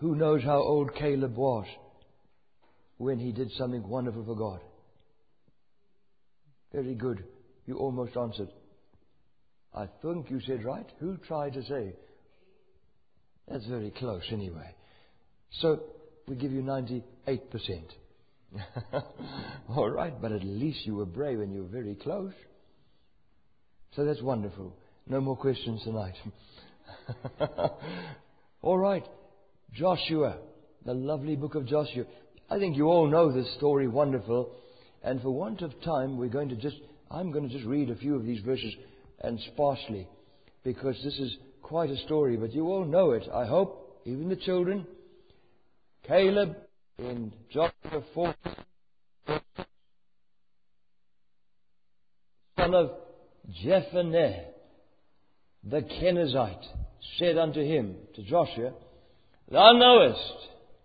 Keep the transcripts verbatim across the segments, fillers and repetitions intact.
Who knows how old Caleb was when he did something wonderful for God? Very good. You almost answered. I think you said right. Who tried to say? That's very close anyway. So we give you ninety-eight percent. All right, but at least you were brave and you were very close. So that's wonderful. No more questions tonight. All right. Joshua, the lovely book of Joshua. I think you all know this story wonderful. And for want of time, we're going to just, I'm going to just read a few of these verses and sparsely, because this is quite a story, but you all know it, I hope, even the children. Caleb in Joshua four, son of Jephunneh, the Kenizzite, said unto him, to Joshua, Thou knowest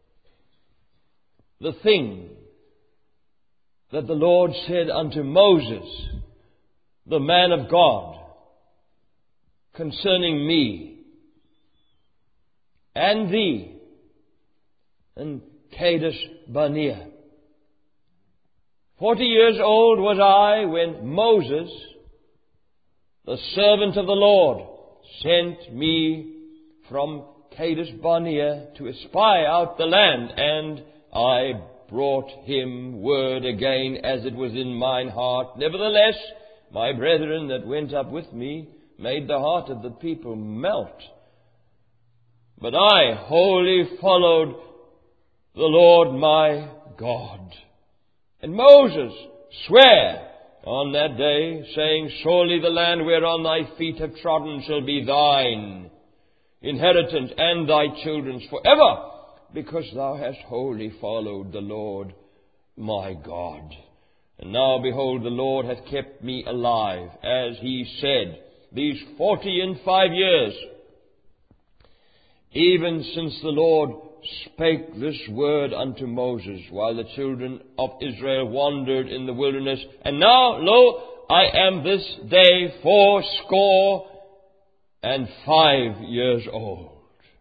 the thing that the Lord said unto Moses, the man of God, concerning me and thee in Kadesh Barnea. Forty years old was I when Moses, the servant of the Lord, sent me from Kadesh Barnea to espy out the land, and I brought him word again as it was in mine heart. Nevertheless, my brethren that went up with me made the heart of the people melt. But I wholly followed the Lord my God. And Moses sware on that day, saying, Surely the land whereon thy feet have trodden shall be thine inheritance and thy children's forever, because thou hast wholly followed the Lord my God. And now, behold, the Lord hath kept me alive, as he said, these forty and five years, even since the Lord spake this word unto Moses, while the children of Israel wandered in the wilderness. And now, lo, I am this day fourscore and five years old.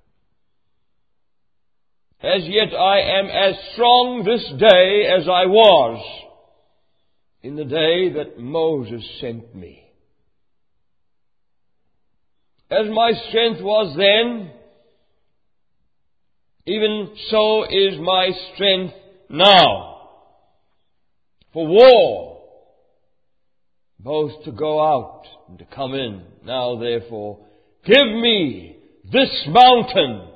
As yet I am as strong this day as I was in the day that Moses sent me. As my strength was then, even so is my strength now for war, both to go out and to come in. Now therefore, give me this mountain.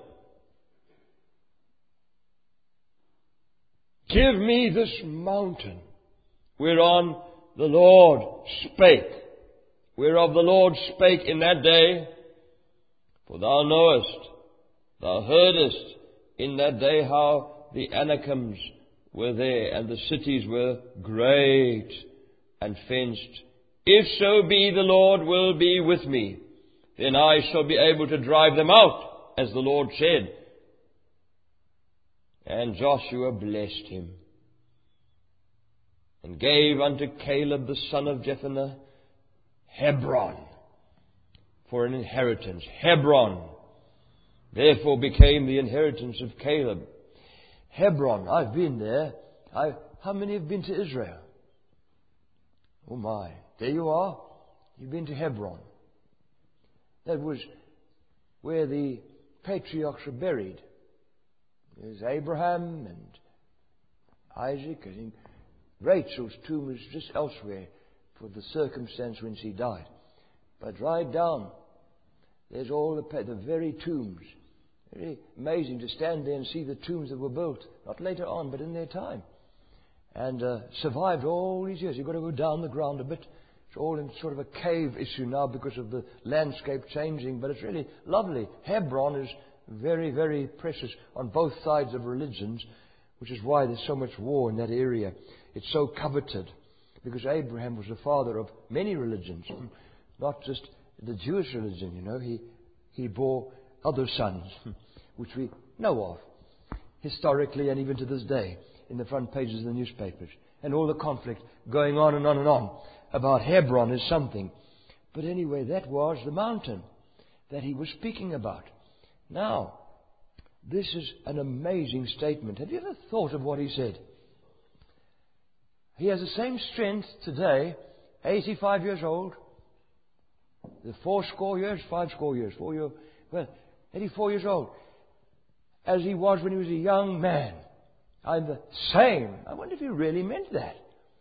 Give me this mountain whereon the Lord spake, whereof the Lord spake in that day. For thou knowest, thou heardest in that day how the Anakims were there, and the cities were great and fenced. If so be the Lord will be with me, then I shall be able to drive them out, as the Lord said. And Joshua blessed him, and gave unto Caleb the son of Jephunneh Hebron for an inheritance. Hebron therefore became the inheritance of Caleb. Hebron, I've been there. I, how many have been to Israel? Oh my, there you are. You've been to Hebron. That was where the patriarchs were buried. There's Abraham and Isaac. I think Rachel's tomb is just elsewhere for the circumstance when she died. But right down, there's all the, the very tombs. Very amazing to stand there and see the tombs that were built, not later on, but in their time. And uh, survived all these years. You've got to go down the ground a bit. It's all in sort of a cave issue now because of the landscape changing, but it's really lovely. Hebron is very, very precious on both sides of religions, which is why there's so much war in that area. It's so coveted because Abraham was the father of many religions, not just the Jewish religion, you know. He, he bore other sons, which we know of historically and even to this day in the front pages of the newspapers. And all the conflict going on and on and on about Hebron is something. But anyway, that was the mountain that he was speaking about. Now, This is an amazing statement. Have you ever thought of what he said? He has the same strength today, eighty-five years old, the four score years, five score years, four years, well, eighty-four years old, as he was when he was a young man. I'm the same. I wonder if he really meant that.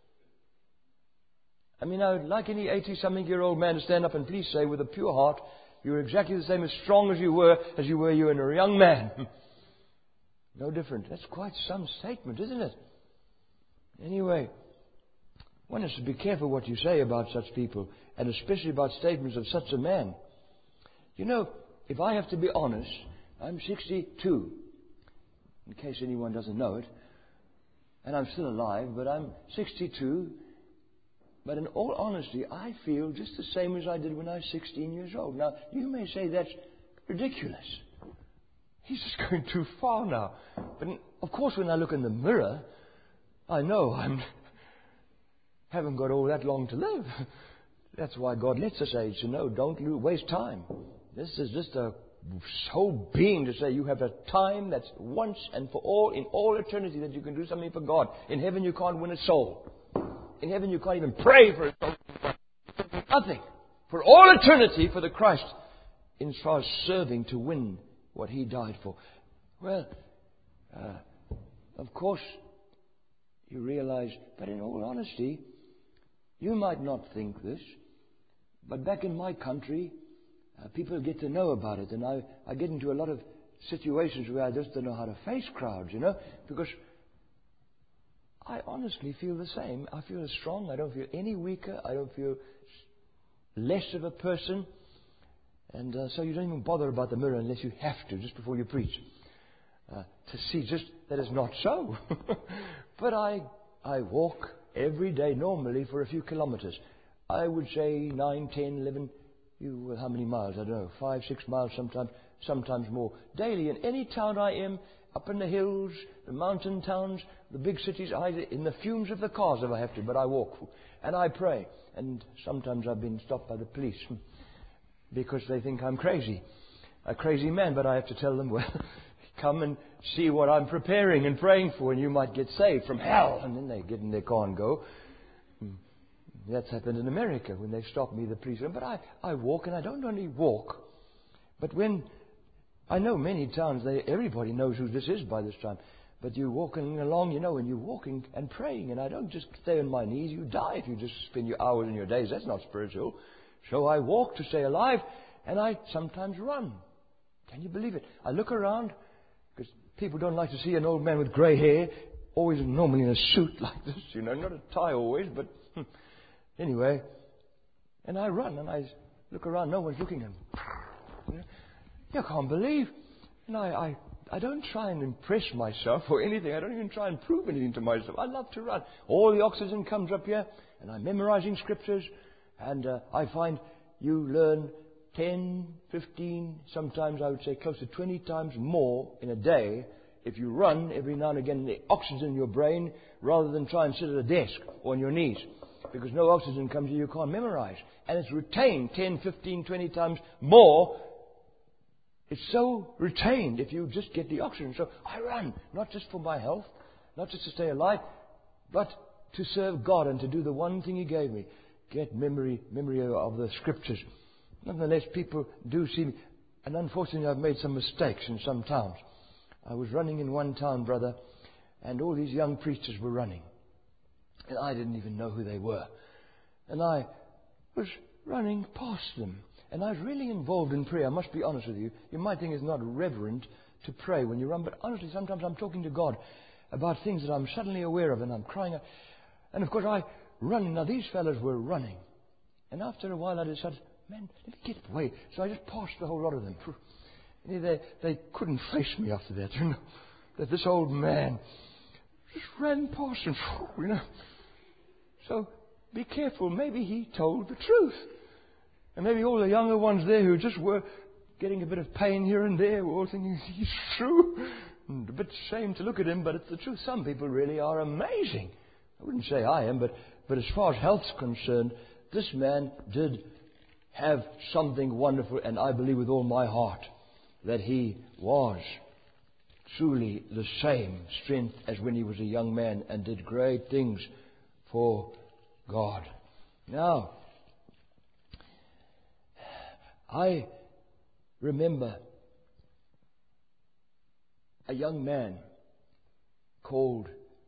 I mean, I would like any eighty-something-year-old man to stand up and please say with a pure heart, you're exactly the same as strong as you were, as you were you when you were a young man. No different. That's quite some statement, isn't it? Anyway, one has to be careful what you say about such people, and especially about statements of such a man. You know, if I have to be honest, I'm sixty-two, in case anyone doesn't know it, and I'm still alive, but I'm sixty-two. But in all honesty, I feel just the same as I did when I was sixteen years old. Now, you may say that's ridiculous. He's just going too far now. But of course, when I look in the mirror, I know I'm haven't got all that long to live. That's why God lets us age to know. Don't lose, waste time. This is just a whole being to say you have a time that's once and for all, in all eternity, that you can do something for God. In heaven, you can't win a soul. In heaven, you can't even pray for a soul. Nothing. For all eternity, for the Christ, in as far as serving to win what He died for. Well, uh, of course, you realize, but in all honesty, you might not think this, but back in my country, uh, people get to know about it, and I, I get into a lot of situations where I just don't know how to face crowds, you know, because I honestly feel the same. I feel as strong. I don't feel any weaker. I don't feel less of a person. And uh, so you don't even bother about the mirror unless you have to, just before you preach, uh, to see just that it's not so. But I, I walk every day normally for a few kilometers. I would say nine, ten, eleven, you, well, how many miles? I don't know, five, six miles sometimes, sometimes more. Daily in any town I am, up in the hills, the mountain towns, the big cities, I, in the fumes of the cars if I have to, but I walk. And I pray. And sometimes I've been stopped by the police because they think I'm crazy. A crazy man, but I have to tell them, well, come and see what I'm preparing and praying for, and you might get saved from hell. And then they get in their car and go. That's happened in America when they stop me, the police. But I, I walk, and I don't only walk, but when I know many towns, they, everybody knows who this is by this time. But you're walking along, you know, and you're walking and praying. And I don't just stay on my knees. You die if you just spend your hours and your days. That's not spiritual. So I walk to stay alive, and I sometimes run. Can you believe it? I look around, because people don't like to see an old man with grey hair, always normally in a suit like this, you know, not a tie always, but hmm. Anyway. And I run, and I look around. No one's looking at me. You know? You can't believe. And I, I, I don't try and impress myself or anything. I don't even try and prove anything to myself. I love to run. All the oxygen comes up here, and I'm memorizing scriptures. And uh, I find you learn ten, fifteen, sometimes I would say close to twenty times more in a day if you run every now and again, the oxygen in your brain, rather than try and sit at a desk or on your knees. Because no oxygen comes here, you can't memorize. And it's retained ten, fifteen, twenty times more. It's so retained if you just get the oxygen. So I run, not just for my health, not just to stay alive, but to serve God and to do the one thing He gave me. Get memory, memory of the Scriptures. Nonetheless, people do see me. And unfortunately, I've made some mistakes in some towns. I was running in one town, brother, and all these young preachers were running. And I didn't even know who they were. And I was running past them. And I was really involved in prayer. I must be honest with you. You might think it's not reverent to pray when you run, but honestly, sometimes I'm talking to God about things that I'm suddenly aware of, and I'm crying out. And of course, I run. Now, these fellows were running. And after a while, I decided, man, let me get away. So I just passed the whole lot of them. They, they couldn't face me after that, you know. That this old man just ran past them, you know. So be careful. Maybe he told the truth. And maybe all the younger ones there who just were getting a bit of pain here and there were all thinking, he's true. And a bit ashamed to look at him, but it's the truth. Some people really are amazing. I wouldn't say I am, but, but as far as health's concerned, this man did have something wonderful, and I believe with all my heart that he was truly the same strength as when he was a young man and did great things for God. Now, I remember a young man called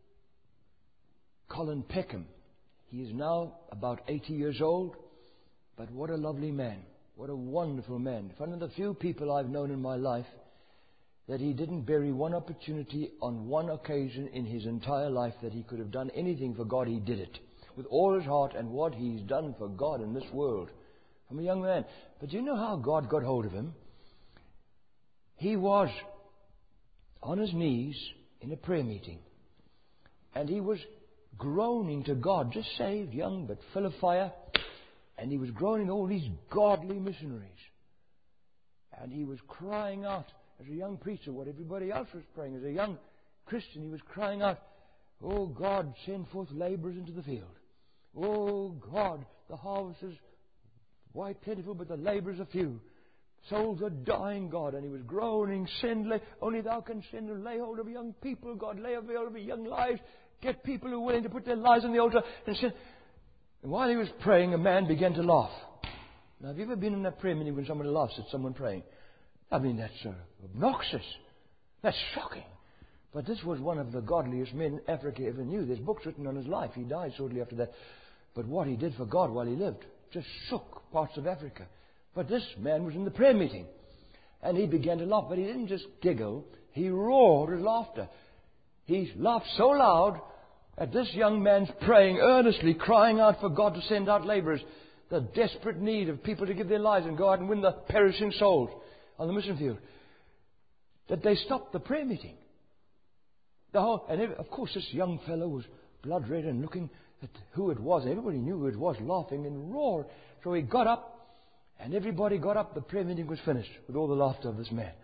Colin Peckham. He is now about eighty years old, but what a lovely man. What a wonderful man. One of the few people I've known in my life that he didn't bury one opportunity on one occasion in his entire life that he could have done anything for God. He did it with all his heart, and what he's done for God in this world. I'm a young man. But do you know how God got hold of him? He was on his knees in a prayer meeting, and he was groaning to God, just saved, young, but full of fire. And he was groaning all these godly missionaries. And he was crying out as a young preacher what everybody else was praying. As a young Christian, he was crying out, "Oh God, send forth laborers into the field. Oh God, the harvest is wide plentiful, but the laborers are few. Souls are dying, God." And he was groaning, "Send, lay, only Thou can send and lay hold of young people, God, lay hold of young lives. Get people who are willing to put their lives on the altar and send." And while he was praying, a man began to laugh. Now, have you ever been in a prayer meeting when somebody laughs at someone praying? I mean, that's uh, obnoxious. That's shocking. But this was one of the godliest men Africa ever knew. There's books written on his life. He died shortly after that. But what he did for God while he lived just shook parts of Africa. But this man was in the prayer meeting, and he began to laugh. But he didn't just giggle. He roared with laughter. He laughed so loud at this young man's praying earnestly, crying out for God to send out laborers, the desperate need of people to give their lives and go out and win the perishing souls on the mission field, that they stopped the prayer meeting. The whole, and every, of course, this young fellow was blood red and looking at who it was. Everybody knew who it was, laughing and roaring. So he got up, and everybody got up. The prayer meeting was finished with all the laughter of this man.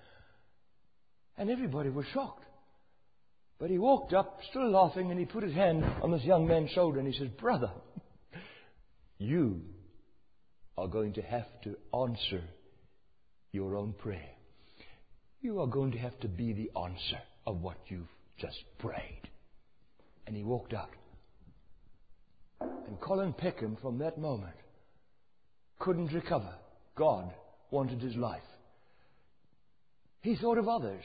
And everybody was shocked. But he walked up, still laughing, and he put his hand on this young man's shoulder, and he says, "Brother, you are going to have to answer your own prayer. You are going to have to be the answer of what you've just prayed." And he walked out. And Colin Peckham, from that moment, couldn't recover. God wanted his life. He thought of others.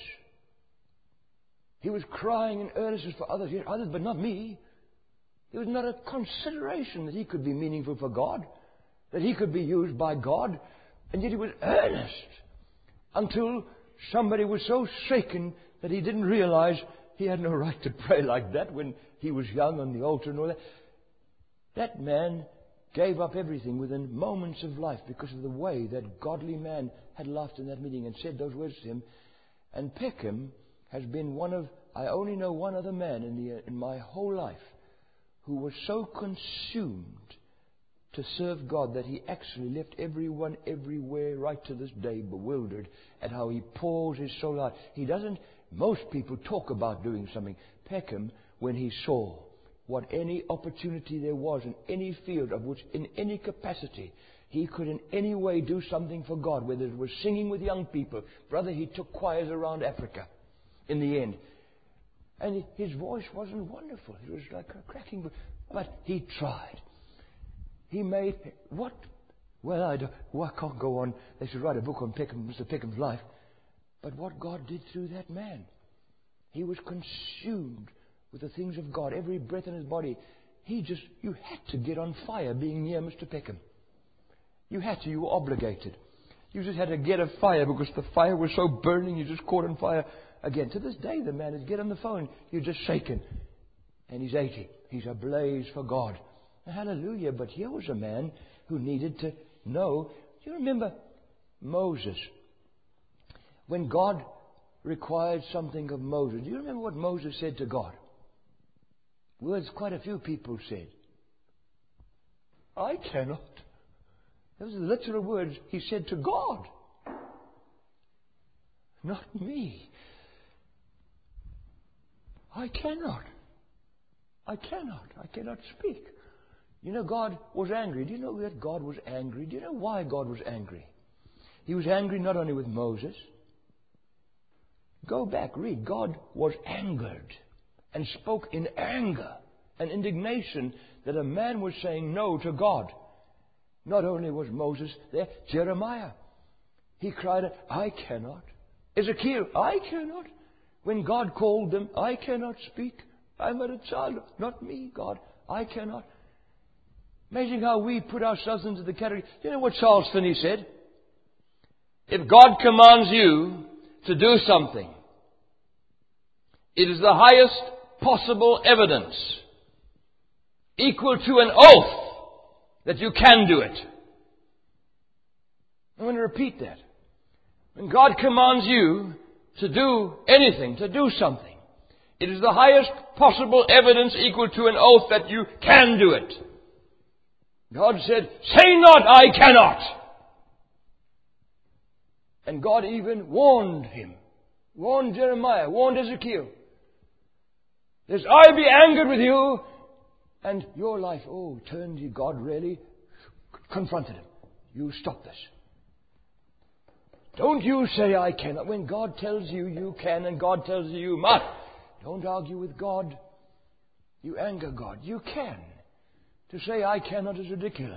He was crying in earnestness for others, yes, others, but not me. There was not a consideration that he could be meaningful for God, that he could be used by God, and yet he was earnest until somebody was so shaken that he didn't realize he had no right to pray like that when he was young on the altar and all that. That man gave up everything within moments of life because of the way that godly man had laughed in that meeting and said those words to him. And Peckham has been one of, I only know one other man in, the, in my whole life who was so consumed to serve God that he actually left everyone everywhere right to this day bewildered at how he pours his soul out. He doesn't, most people talk about doing something. Peckham, when he saw what any opportunity there was in any field of which, in any capacity, he could in any way do something for God, whether it was singing with young people. Brother, he took choirs around Africa in the end. And his voice wasn't wonderful. It was like a cracking, but he tried. He made, what? Well, I, don't, well, I can't go on. They should write a book on Peckham, Mister Peckham's life. But what God did through that man. He was consumed with the things of God. Every breath in his body. He just, you had to get on fire being near Mister Peckham. You had to, you were obligated. You just had to get a fire because the fire was so burning, you just caught on fire again. To this day, the man is get on the phone, you're just shaken. And he's eighty. He's ablaze for God. Hallelujah. But here was a man who needed to know. Do you remember Moses? When God required something of Moses, do you remember what Moses said to God? Words quite a few people said. I cannot. Those are the literal words he said to God. Not me. I cannot. I cannot. I cannot speak. You know, God was angry. Do you know that God was angry? Do you know why God was angry? He was angry not only with Moses, Go back, read. God was angered and spoke in anger and indignation that a man was saying no to God. Not only was Moses there, Jeremiah. He cried, I cannot. Ezekiel, I cannot. When God called them, I cannot speak. I'm but a child. Not me, God. I cannot. Amazing how we put ourselves into the category. You know what Charles Finney said? If God commands you to do something, it is the highest possible evidence, equal to an oath, that you can do it. I'm going to repeat that. When God commands you to do anything, to do something, it is the highest possible evidence equal to an oath that you can do it. God said, say not, I cannot. And God even warned him, warned Jeremiah, warned Ezekiel. Lest I be angered with you, and your life, oh, turned you, God really confronted him. You stop this. Don't you say I cannot. When God tells you you can and God tells you you must, don't argue with God. You anger God. You can. To say I cannot is ridiculous.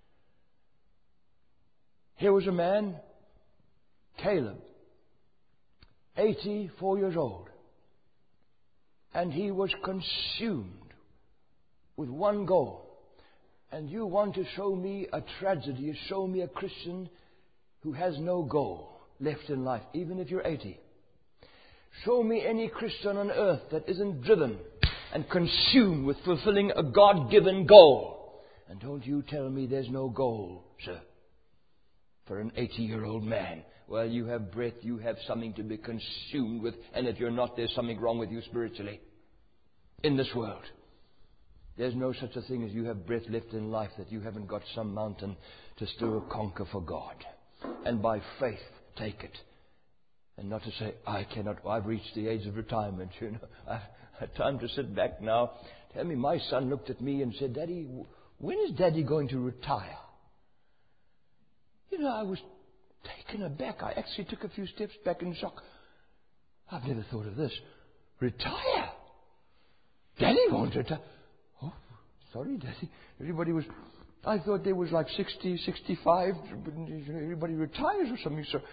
Here was a man, Caleb, eighty-four years old, and he was consumed with one goal. And you want to show me a tragedy, you show me a Christian who has no goal left in life, even if you're eighty. Show me any Christian on earth that isn't driven and consumed with fulfilling a God-given goal. And don't you tell me there's no goal, sir, for an eighty-year-old man. Well, you have breath, you have something to be consumed with, and if you're not, there's something wrong with you spiritually in this world. There's no such a thing as you have breath left in life that you haven't got some mountain to still conquer for God. And by faith, take it. And not to say, I cannot, I've reached the age of retirement, you know. I've had time to sit back now. Tell me, my son looked at me and said, Daddy, when is Daddy going to retire? You know, I was taken aback. I actually took a few steps back in shock. I've never thought of this. Retire? Daddy won't retire. Oh, sorry, Daddy. Everybody was... I thought there was like sixty, sixty-five. Everybody retires or something. So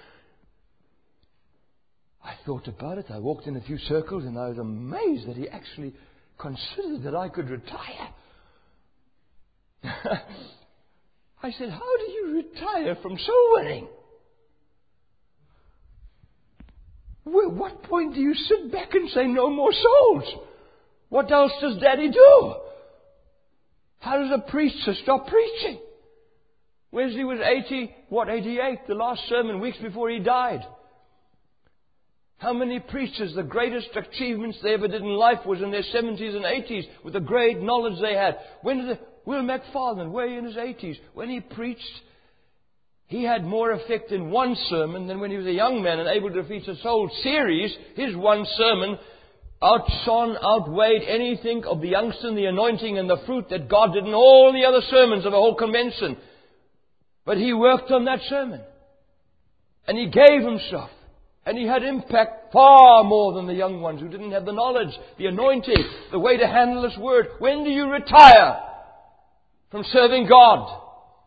I thought about it. I walked in a few circles and I was amazed that he actually considered that I could retire. I said, how do you retire from soul winning? Well, what point do you sit back and say no more souls? What else does Daddy do? How does a preacher stop preaching? Wesley was eighty, what, eighty-eight, the last sermon, weeks before he died. How many preachers, the greatest achievements they ever did in life was in their seventies and eighties, with the great knowledge they had. When did the, Will McFarland, way in his eighties, when he preached, he had more effect in one sermon than when he was a young man and able to preach a whole series. His one sermon outshone, outweighed anything of the youngster and the anointing and the fruit that God did in all the other sermons of the whole convention. But he worked on that sermon. And he gave himself. And he had impact far more than the young ones who didn't have the knowledge, the anointing, the way to handle this word. When do you retire from serving God?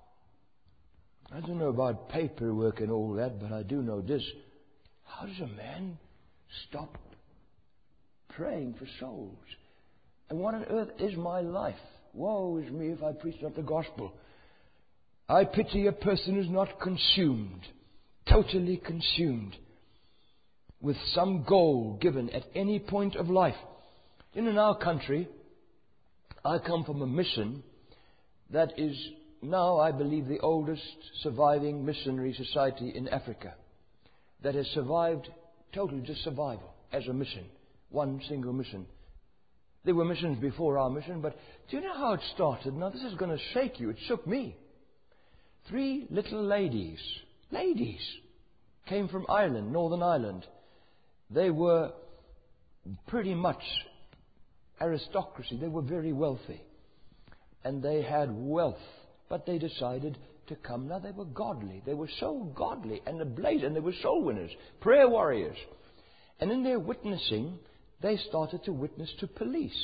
I don't know about paperwork and all that, but I do know this. How does a man stop praying for souls? And what on earth is my life? Woe is me if I preach not the gospel. I pity a person who's not consumed, totally consumed with some goal given at any point of life. In our country, I come from a mission that is now, I believe, the oldest surviving missionary society in Africa that has survived, totally just survival as a mission, one single mission. There were missions before our mission, but do you know how it started? Now, this is going to shake you. It shook me. Three little ladies, ladies, came from Ireland, Northern Ireland. They were pretty much aristocracy. They were very wealthy. And they had wealth. But they decided to come. Now, they were godly. They were so godly and ablaze. And they were soul winners, prayer warriors. And in their witnessing, they started to witness to police.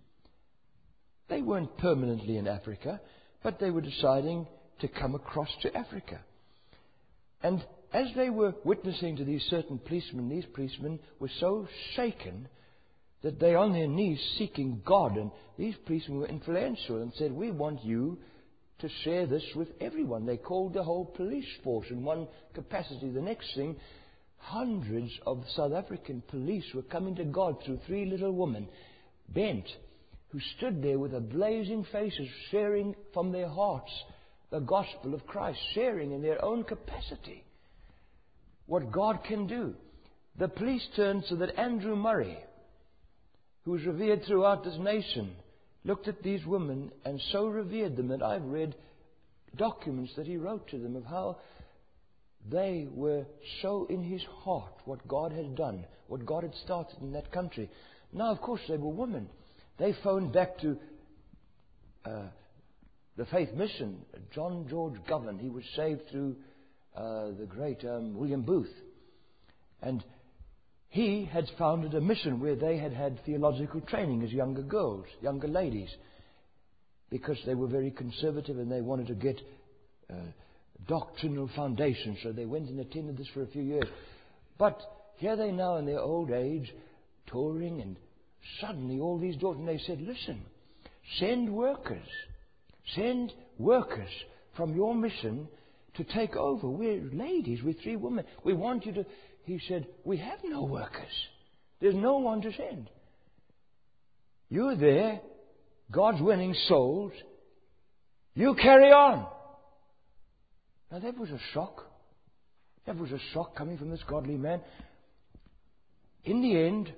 They weren't permanently in Africa, but they were deciding to come across to Africa. And as they were witnessing to these certain policemen, these policemen were so shaken that they on their knees seeking God. And these policemen were influential and said, we want you to share this with everyone. They called the whole police force in one capacity. The next thing, hundreds of South African police were coming to God through three little women, bent, who stood there with a blazing faces, sharing from their hearts the gospel of Christ, sharing in their own capacity what God can do. The police turned so that Andrew Murray, who was revered throughout this nation, looked at these women and so revered them that I've read documents that he wrote to them of how they were so in his heart what God had done, what God had started in that country. Now, of course, they were women. They phoned back to uh, the Faith Mission. John George Govan, he was saved through uh, the great um, William Booth. And he had founded a mission where they had had theological training as younger girls, younger ladies, because they were very conservative and they wanted to get uh, doctrinal foundation. So they went and attended this for a few years. But here they now in their old age, touring, and suddenly all these doors, and they said, listen, send workers, send workers from your mission to take over. We're ladies, we're three women. We want you to... He said, we have no workers. There's no one to send. You're there. God's winning souls. You carry on. Now that was a shock. That was a shock coming from this godly man. In the end,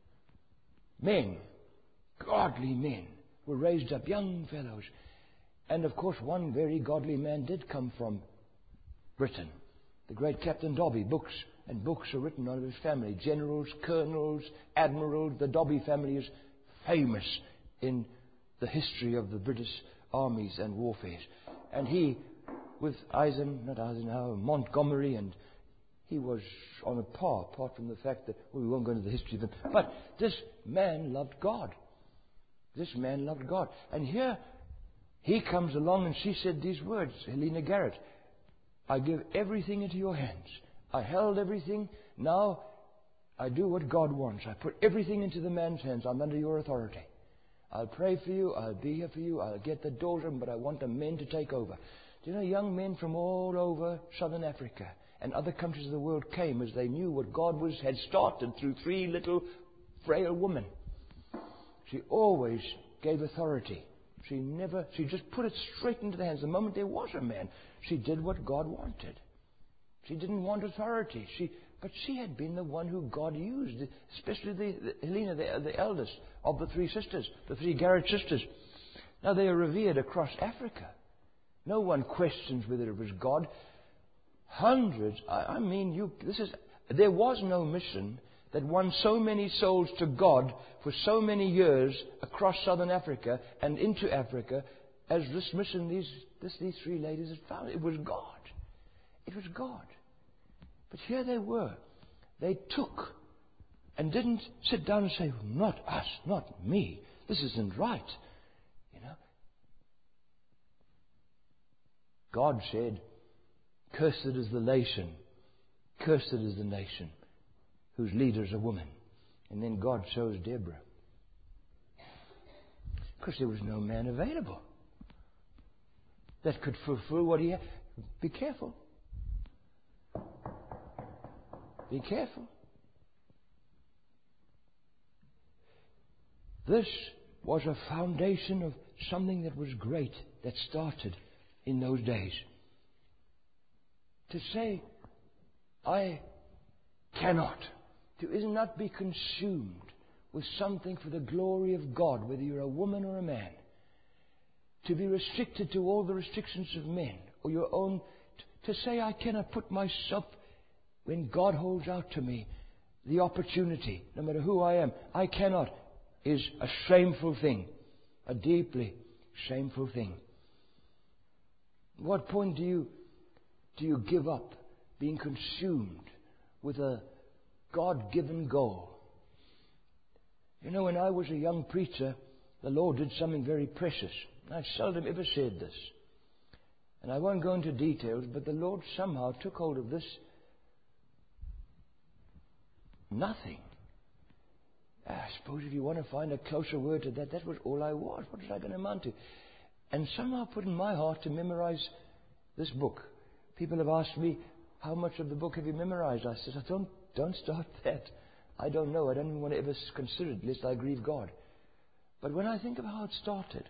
men, godly men, were raised up, young fellows. And of course, one very godly man did come from Britain. The great Captain Dobby. Books and books are written on his family. Generals, colonels, admirals. The Dobby family is famous in the history of the British armies and warfare. And he, with Eisen, not Eisenhower, Montgomery, and he was on a par, apart from the fact that, well, we won't go into the history of them. But this man loved God. This man loved God. And here he comes along and she said these words, Helena Garrett, I give everything into your hands. I held everything. Now I do what God wants. I put everything into the man's hands. I'm under your authority. I'll pray for you. I'll be here for you. I'll get the doors open, but I want the men to take over. Do you know, young men from all over southern Africa and other countries of the world came as they knew what God was had started through three little frail women. She always gave authority. She never, she just put it straight into the hands. The moment there was a man, she did what God wanted. She didn't want authority. She, but she had been the one who God used, especially the, the Helena, the, the eldest of the three sisters, the three Garrett sisters. Now they are revered across Africa. No one questions whether it was God. Hundreds, I, I mean, you. This is. There was no mission that won so many souls to God for so many years across southern Africa and into Africa as this mission these this, these three ladies had found. It was God. It was God. But here they were. They took and didn't sit down and say, not us, not me. This isn't right. You know. God said, cursed is the nation, cursed is the nation whose leaders are women. And then God chose Deborah. Because there was no man available that could fulfill what he had. Be careful. Be careful. This was a foundation of something that was great that started in those days. To say, I cannot, to is not be consumed with something for the glory of God, whether you're a woman or a man. To be restricted to all the restrictions of men or your own. To say, I cannot put myself when God holds out to me the opportunity, no matter who I am, I cannot, is a shameful thing, a deeply shameful thing. At what point do you do you give up being consumed with a God-given goal. You know, when I was a young preacher, the Lord did something very precious. I've seldom ever said this. And I won't go into details, but the Lord somehow took hold of this nothing. I suppose if you want to find a closer word to that, that was all I was. What was I going to amount to? And somehow put in my heart to memorize this book. People have asked me, how much of the book have you memorized? I said, don't, don't start that. I don't know. I don't even want to ever consider it, lest I grieve God. But when I think of how it started,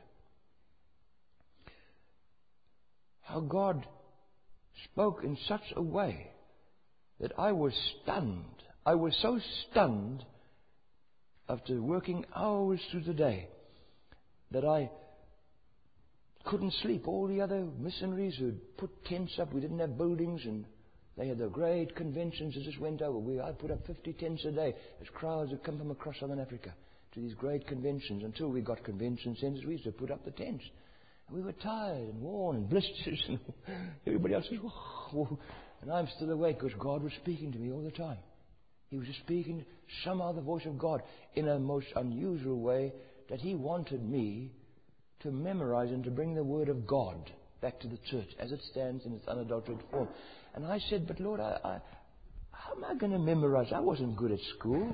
how God spoke in such a way that I was stunned. I was so stunned after working hours through the day that I couldn't sleep. All the other missionaries who put tents up, we didn't have buildings, and they had their great conventions that just went over. We, I put up fifty tents a day as crowds would come from across Southern Africa to these great conventions. Until we got convention centers, we used to put up the tents. And we were tired and worn and blisters, and everybody else was, whoa. And I'm still awake because God was speaking to me all the time. He was just speaking, somehow the voice of God, in a most unusual way, that He wanted me to memorize and to bring the Word of God back to the church as it stands in its unadulterated form. And I said, but Lord, I, I, how am I going to memorize? I wasn't good at school.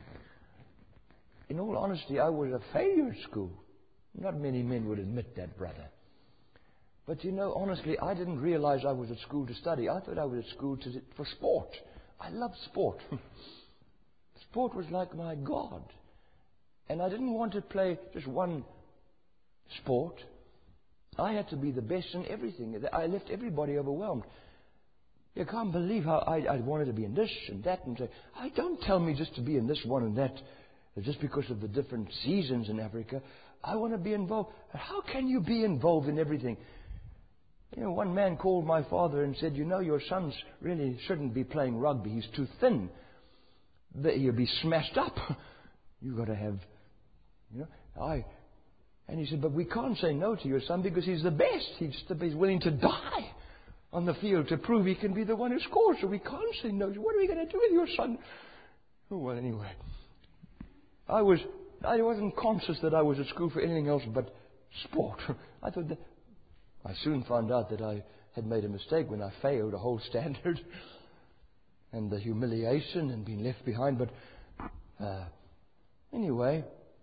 In all honesty, I was a failure at school. Not many men would admit that, brother. But you know, honestly, I didn't realize I was at school to study. I thought I was at school to, for sport. I loved sport. Sport was like my God. And I didn't want to play just one sport. I had to be the best in everything. I left everybody overwhelmed. You can't believe how I, I wanted to be in this and that. And say, I don't tell me just to be in this one and that just because of the different seasons in Africa. I want to be involved. How can you be involved in everything? You know, one man called my father and said, you know, your son really shouldn't be playing rugby. He's too thin. He'll be smashed up. You've got to have, you know, I... And he said, but we can't say no to your son because he's the best. He's, he's willing to die on the field to prove he can be the one who scores. So we can't say no. What are we going to do with your son? Oh, well, anyway. I was, I wasn't conscious that I was at school for anything else but sport. I thought that, I soon found out that I had made a mistake when I failed a whole standard and the humiliation and being left behind. But uh, anyway,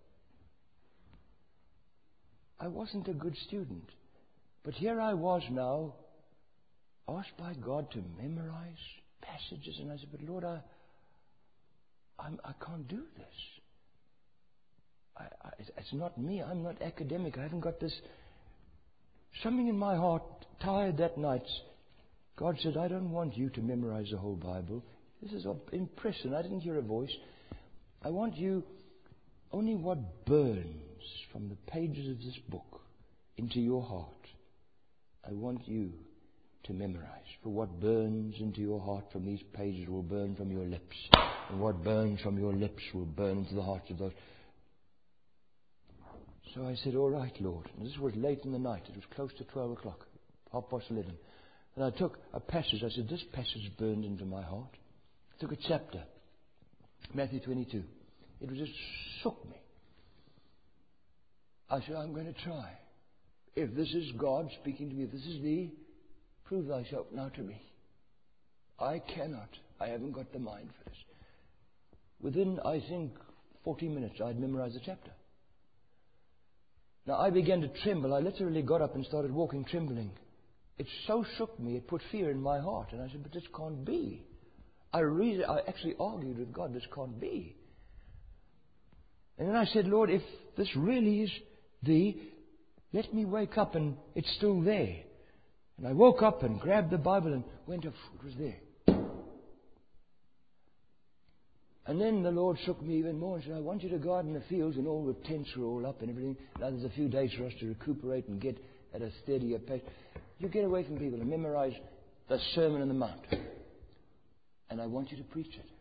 I wasn't a good student. But here I was now, asked by God to memorize passages. And I said, but Lord, I, I'm, I can't do this. I, I, it's not me. I'm not academic. I haven't got this. Something in my heart, tired that night, God said, I don't want you to memorize the whole Bible. This is in prison. I didn't hear a voice. I want you only what burns from the pages of this book into your heart. I want you to memorize. For what burns into your heart from these pages will burn from your lips. And what burns from your lips will burn into the hearts of those. So I said, all right, Lord. And this was late in the night. It was close to twelve o'clock, half past eleven. And I took a passage. I said, this passage burned into my heart. I took a chapter, Matthew twenty-two. It was just shook me. I said, I'm going to try. If this is God speaking to me, if this is thee, prove thyself now to me. I cannot. I haven't got the mind for this. Within, I think, forty minutes, I had memorized the chapter. Now, I began to tremble. I literally got up and started walking trembling. It so shook me, it put fear in my heart. And I said, but this can't be. I really, I actually argued with God, this can't be. And then I said, Lord, if this really is thee, let me wake up and it's still there. And I woke up and grabbed the Bible and went off. It was there. And then the Lord shook me even more and said, I want you to go out in the fields, and all the tents are all up and everything. Now there's a few days for us to recuperate and get at a steadier pace. You get away from people and memorize the Sermon on the Mount. And I want you to preach it.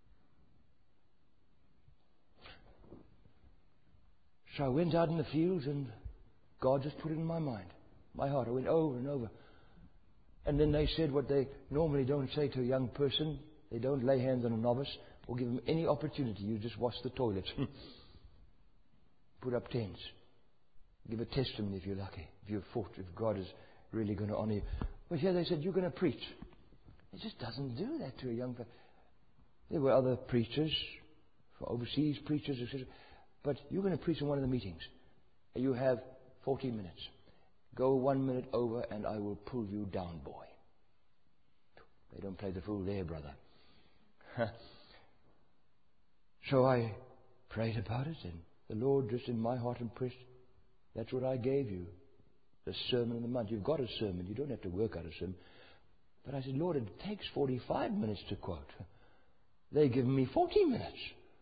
So I went out in the fields and God just put it in my mind, my heart. I went over and over. And then they said what they normally don't say to a young person. They don't lay hands on a novice. or give them any opportunity. You just wash the toilets. Put up tents. Give a testimony if you're lucky. If you're fought, if God is really going to honor you. But here they said, you're going to preach. It just doesn't do that to a young person. There were other preachers, for overseas preachers, et cetera. But you're going to preach in one of the meetings. You have fourteen minutes. Go one minute over and I will pull you down, boy. They don't play the fool there, brother. So I prayed about it, and the Lord just in my heart impressed. That's what I gave you. The sermon of the month. You've got a sermon. You don't have to work out a sermon. But I said, Lord, it takes forty-five minutes to quote. They've given me forty minutes.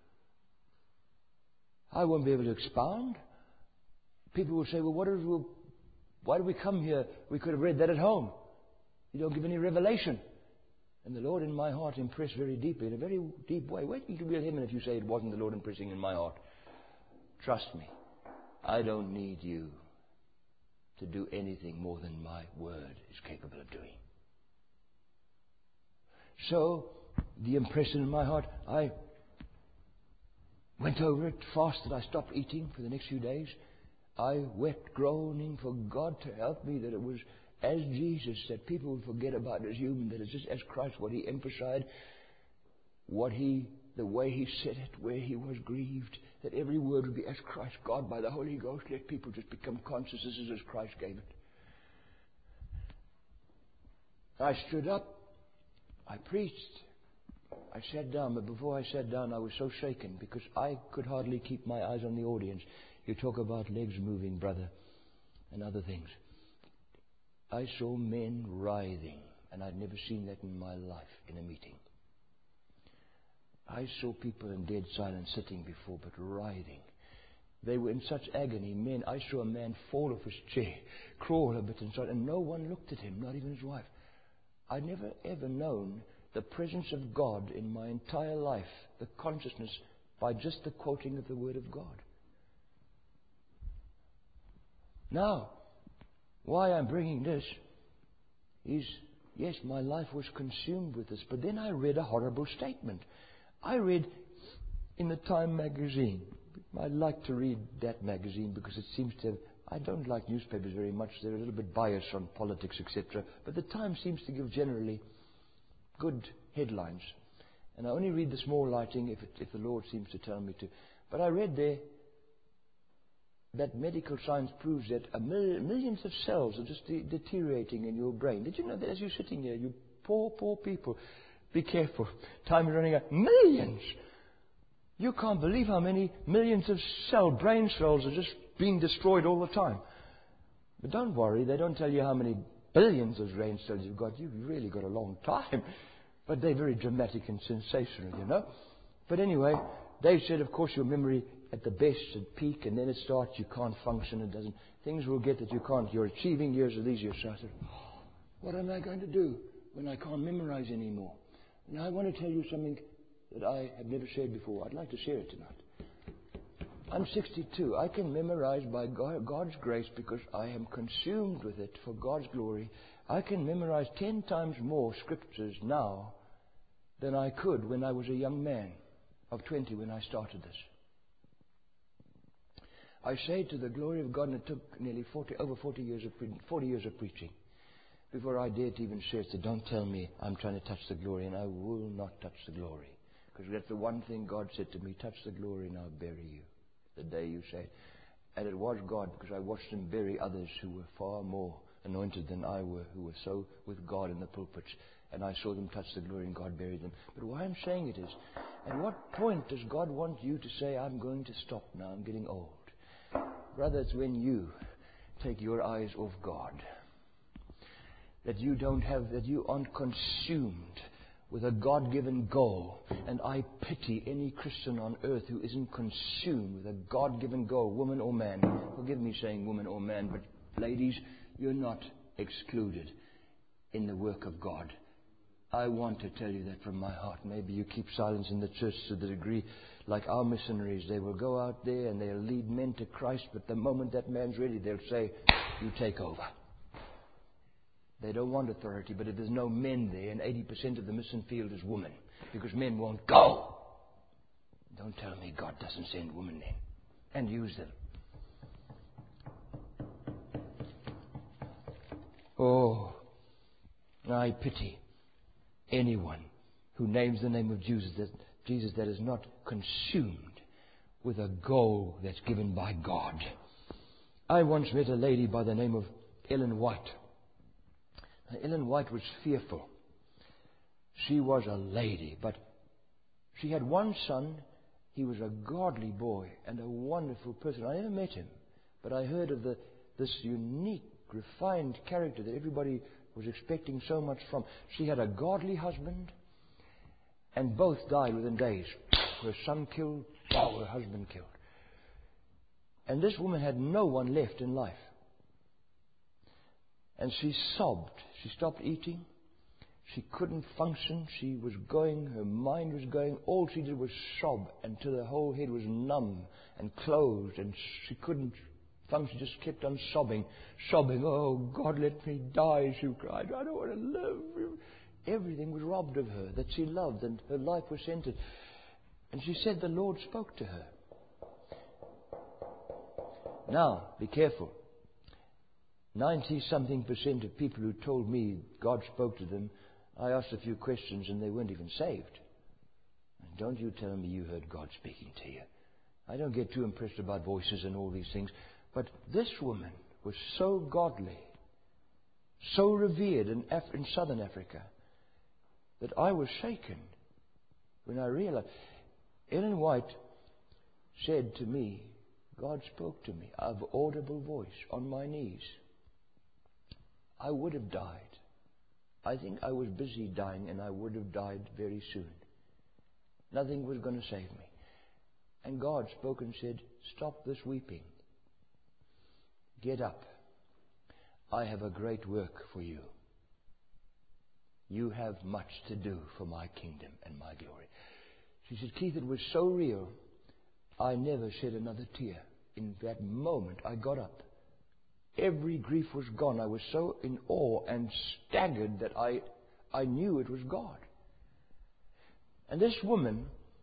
I won't be able to expound. People will say, well, what is, well, why did we come here? We could have read that at home. You don't give any revelation. And the Lord in my heart impressed very deeply, in a very deep way. Wait till you read Him, and if you say it wasn't the Lord impressing in my heart, trust me, I don't need you to do anything more than my word is capable of doing. So, the impression in my heart, I went over it, fasted, I stopped eating for the next few days. I wept, groaning for God to help me that it was as Jesus, that people would forget about it as human, that it's just as Christ, what He emphasized, what He, the way He said it, where He was grieved, that every word would be as Christ. God, by the Holy Ghost, let people just become conscious this is as Christ gave it. I stood up, I preached, I sat down, but before I sat down I was so shaken because I could hardly keep my eyes on the audience. You talk about legs moving, brother, and other things. I saw men writhing, and I'd never seen that in my life in a meeting. I saw people in dead silence sitting before, but writhing. They were in such agony. Men, I saw a man fall off his chair, crawl a bit inside, and no one looked at him, not even his wife. I'd never ever known the presence of God in my entire life, the consciousness, by just the quoting of the Word of God. Now, why I'm bringing this is, yes, my life was consumed with this, but then I read a horrible statement. I read in the Time magazine. I like to read that magazine because it seems to have, I don't like newspapers very much. They're a little bit biased on politics, et cetera. But the Time seems to give generally good headlines. And I only read the small writing if, it, if the Lord seems to tell me to. But I read there that medical science proves that a mil- millions of cells are just de- deteriorating in your brain. Did you know that as you're sitting here, you poor, poor people, be careful. Time is running out. Millions! You can't believe how many millions of cell, brain cells are just being destroyed all the time. But don't worry, they don't tell you how many billions of brain cells you've got. You've really got a long time. But they're very dramatic and sensational, you know. But anyway, they said, of course, your memory at the best at peak, and then it starts, you can't function, it doesn't. Things will get that you can't. You're achieving years of these years. So I said, oh, what am I going to do when I can't memorize anymore? Now I want to tell you something that I have never shared before. I'd like to share it tonight. I'm sixty-two. I can memorize by God, God's grace because I am consumed with it for God's glory. I can memorize ten times more scriptures now than I could when I was a young man of twenty when I started this. I say to the glory of God, and it took nearly forty, over forty years of pre- forty years of preaching before I dared to even share it. So don't tell me I'm trying to touch the glory, and I will not touch the glory. Because that's the one thing God said to me, touch the glory and I'll bury you. The day you say it. And it was God, because I watched Him bury others who were far more anointed than I were, who were so with God in the pulpits. And I saw them touch the glory and God buried them. But why I'm saying it is, at what point does God want you to say, I'm going to stop now, I'm getting old? Brother, it's when you take your eyes off God. That you don't have, that you aren't consumed with a God-given goal. And I pity any Christian on earth who isn't consumed with a God-given goal, woman or man. Forgive me saying woman or man, but ladies, you're not excluded in the work of God. I want to tell you that from my heart. Maybe you keep silence in the church to the degree, like our missionaries, they will go out there and they'll lead men to Christ, but the moment that man's ready, they'll say, you take over. They don't want authority, but if there's no men there, and eighty percent of the mission field is women, because men won't go. Don't tell me God doesn't send women then and use them. Oh, I pity anyone who names the name of Jesus that, Jesus that is not consumed with a goal that's given by God. I once met a lady by the name of Ellen White. Now, Ellen White was fearful. She was a lady, but she had one son. He was a godly boy and a wonderful person. I never met him, but I heard of the, this unique, refined character that everybody was expecting so much from. She had a godly husband, and both died within days. Her son killed, oh, her husband killed. And this woman had no one left in life. And she sobbed. She stopped eating. She couldn't function. She was going, her mind was going. All she did was sob until her whole head was numb and closed, and she couldn't function. She just kept on sobbing, sobbing. Oh, God, let me die, she cried. I don't want to live. Everything was robbed of her that she loved, and her life was centered. And she said the Lord spoke to her. Now, be careful. Ninety-something percent of people who told me God spoke to them, I asked a few questions and they weren't even saved. And don't you tell me you heard God speaking to you. I don't get too impressed about voices and all these things. But this woman was so godly, so revered in, Af- in southern Africa, that I was shaken when I realized. Ellen White said to me, God spoke to me, of audible voice, on my knees. I would have died. I think I was busy dying, and I would have died very soon. Nothing was going to save me. And God spoke and said, stop this weeping. Get up. I have a great work for you. You have much to do for my kingdom and my glory. She said, Keith, it was so real, I never shed another tear. In that moment, I got up. Every grief was gone. I was so in awe and staggered that I, I knew it was God. And this woman,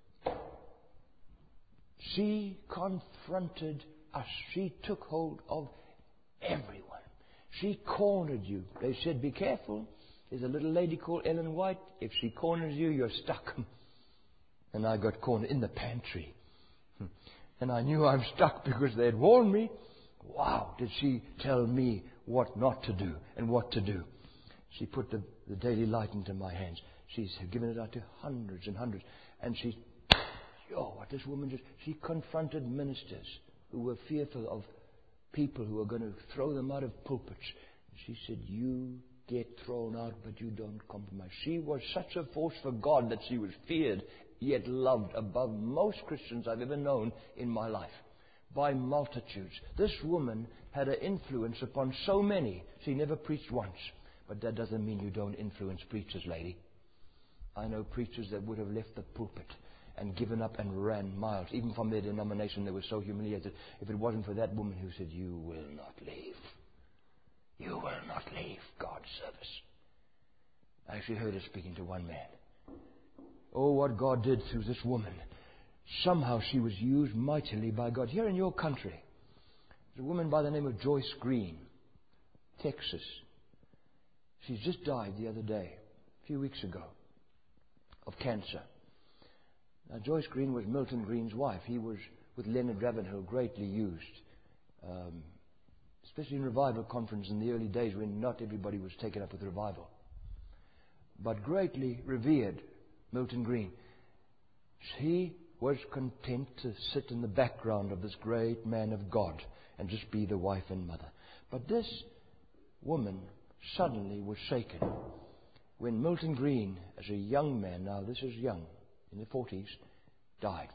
she confronted us. She took hold of everyone. She cornered you. They said, be careful. There's a little lady called Ellen White. If she corners you, you're stuck. And I got cornered in the pantry. And I knew I'm stuck because they had warned me. Wow, did she tell me what not to do and what to do. She put the, the Daily Light into my hands. She's given it out to hundreds and hundreds. And she, oh, what this woman did. She confronted ministers who were fearful of people who were going to throw them out of pulpits. She said, you get thrown out, but you don't compromise. She was such a force for God that she was feared, yet loved above most Christians I've ever known in my life. By multitudes. This woman had an influence upon so many. She never preached once. But that doesn't mean you don't influence preachers, lady. I know preachers that would have left the pulpit and given up and ran miles. Even from their denomination, they were so humiliated. If it wasn't for that woman who said, you will not leave. You will not leave God's service. I actually heard her speaking to one man. Oh, what God did through this woman. Somehow she was used mightily by God. Here in your country, there's a woman by the name of Joyce Green, Texas. She's just died the other day, a few weeks ago, of cancer. Now, Joyce Green was Milton Green's wife. He was, with Leonard Ravenhill, greatly used, um, especially in revival conference in the early days when not everybody was taken up with revival. But greatly revered Milton Green. He was content to sit in the background of this great man of God and just be the wife and mother. But this woman suddenly was shaken when Milton Green, as a young man, now this is young, in the forties, died.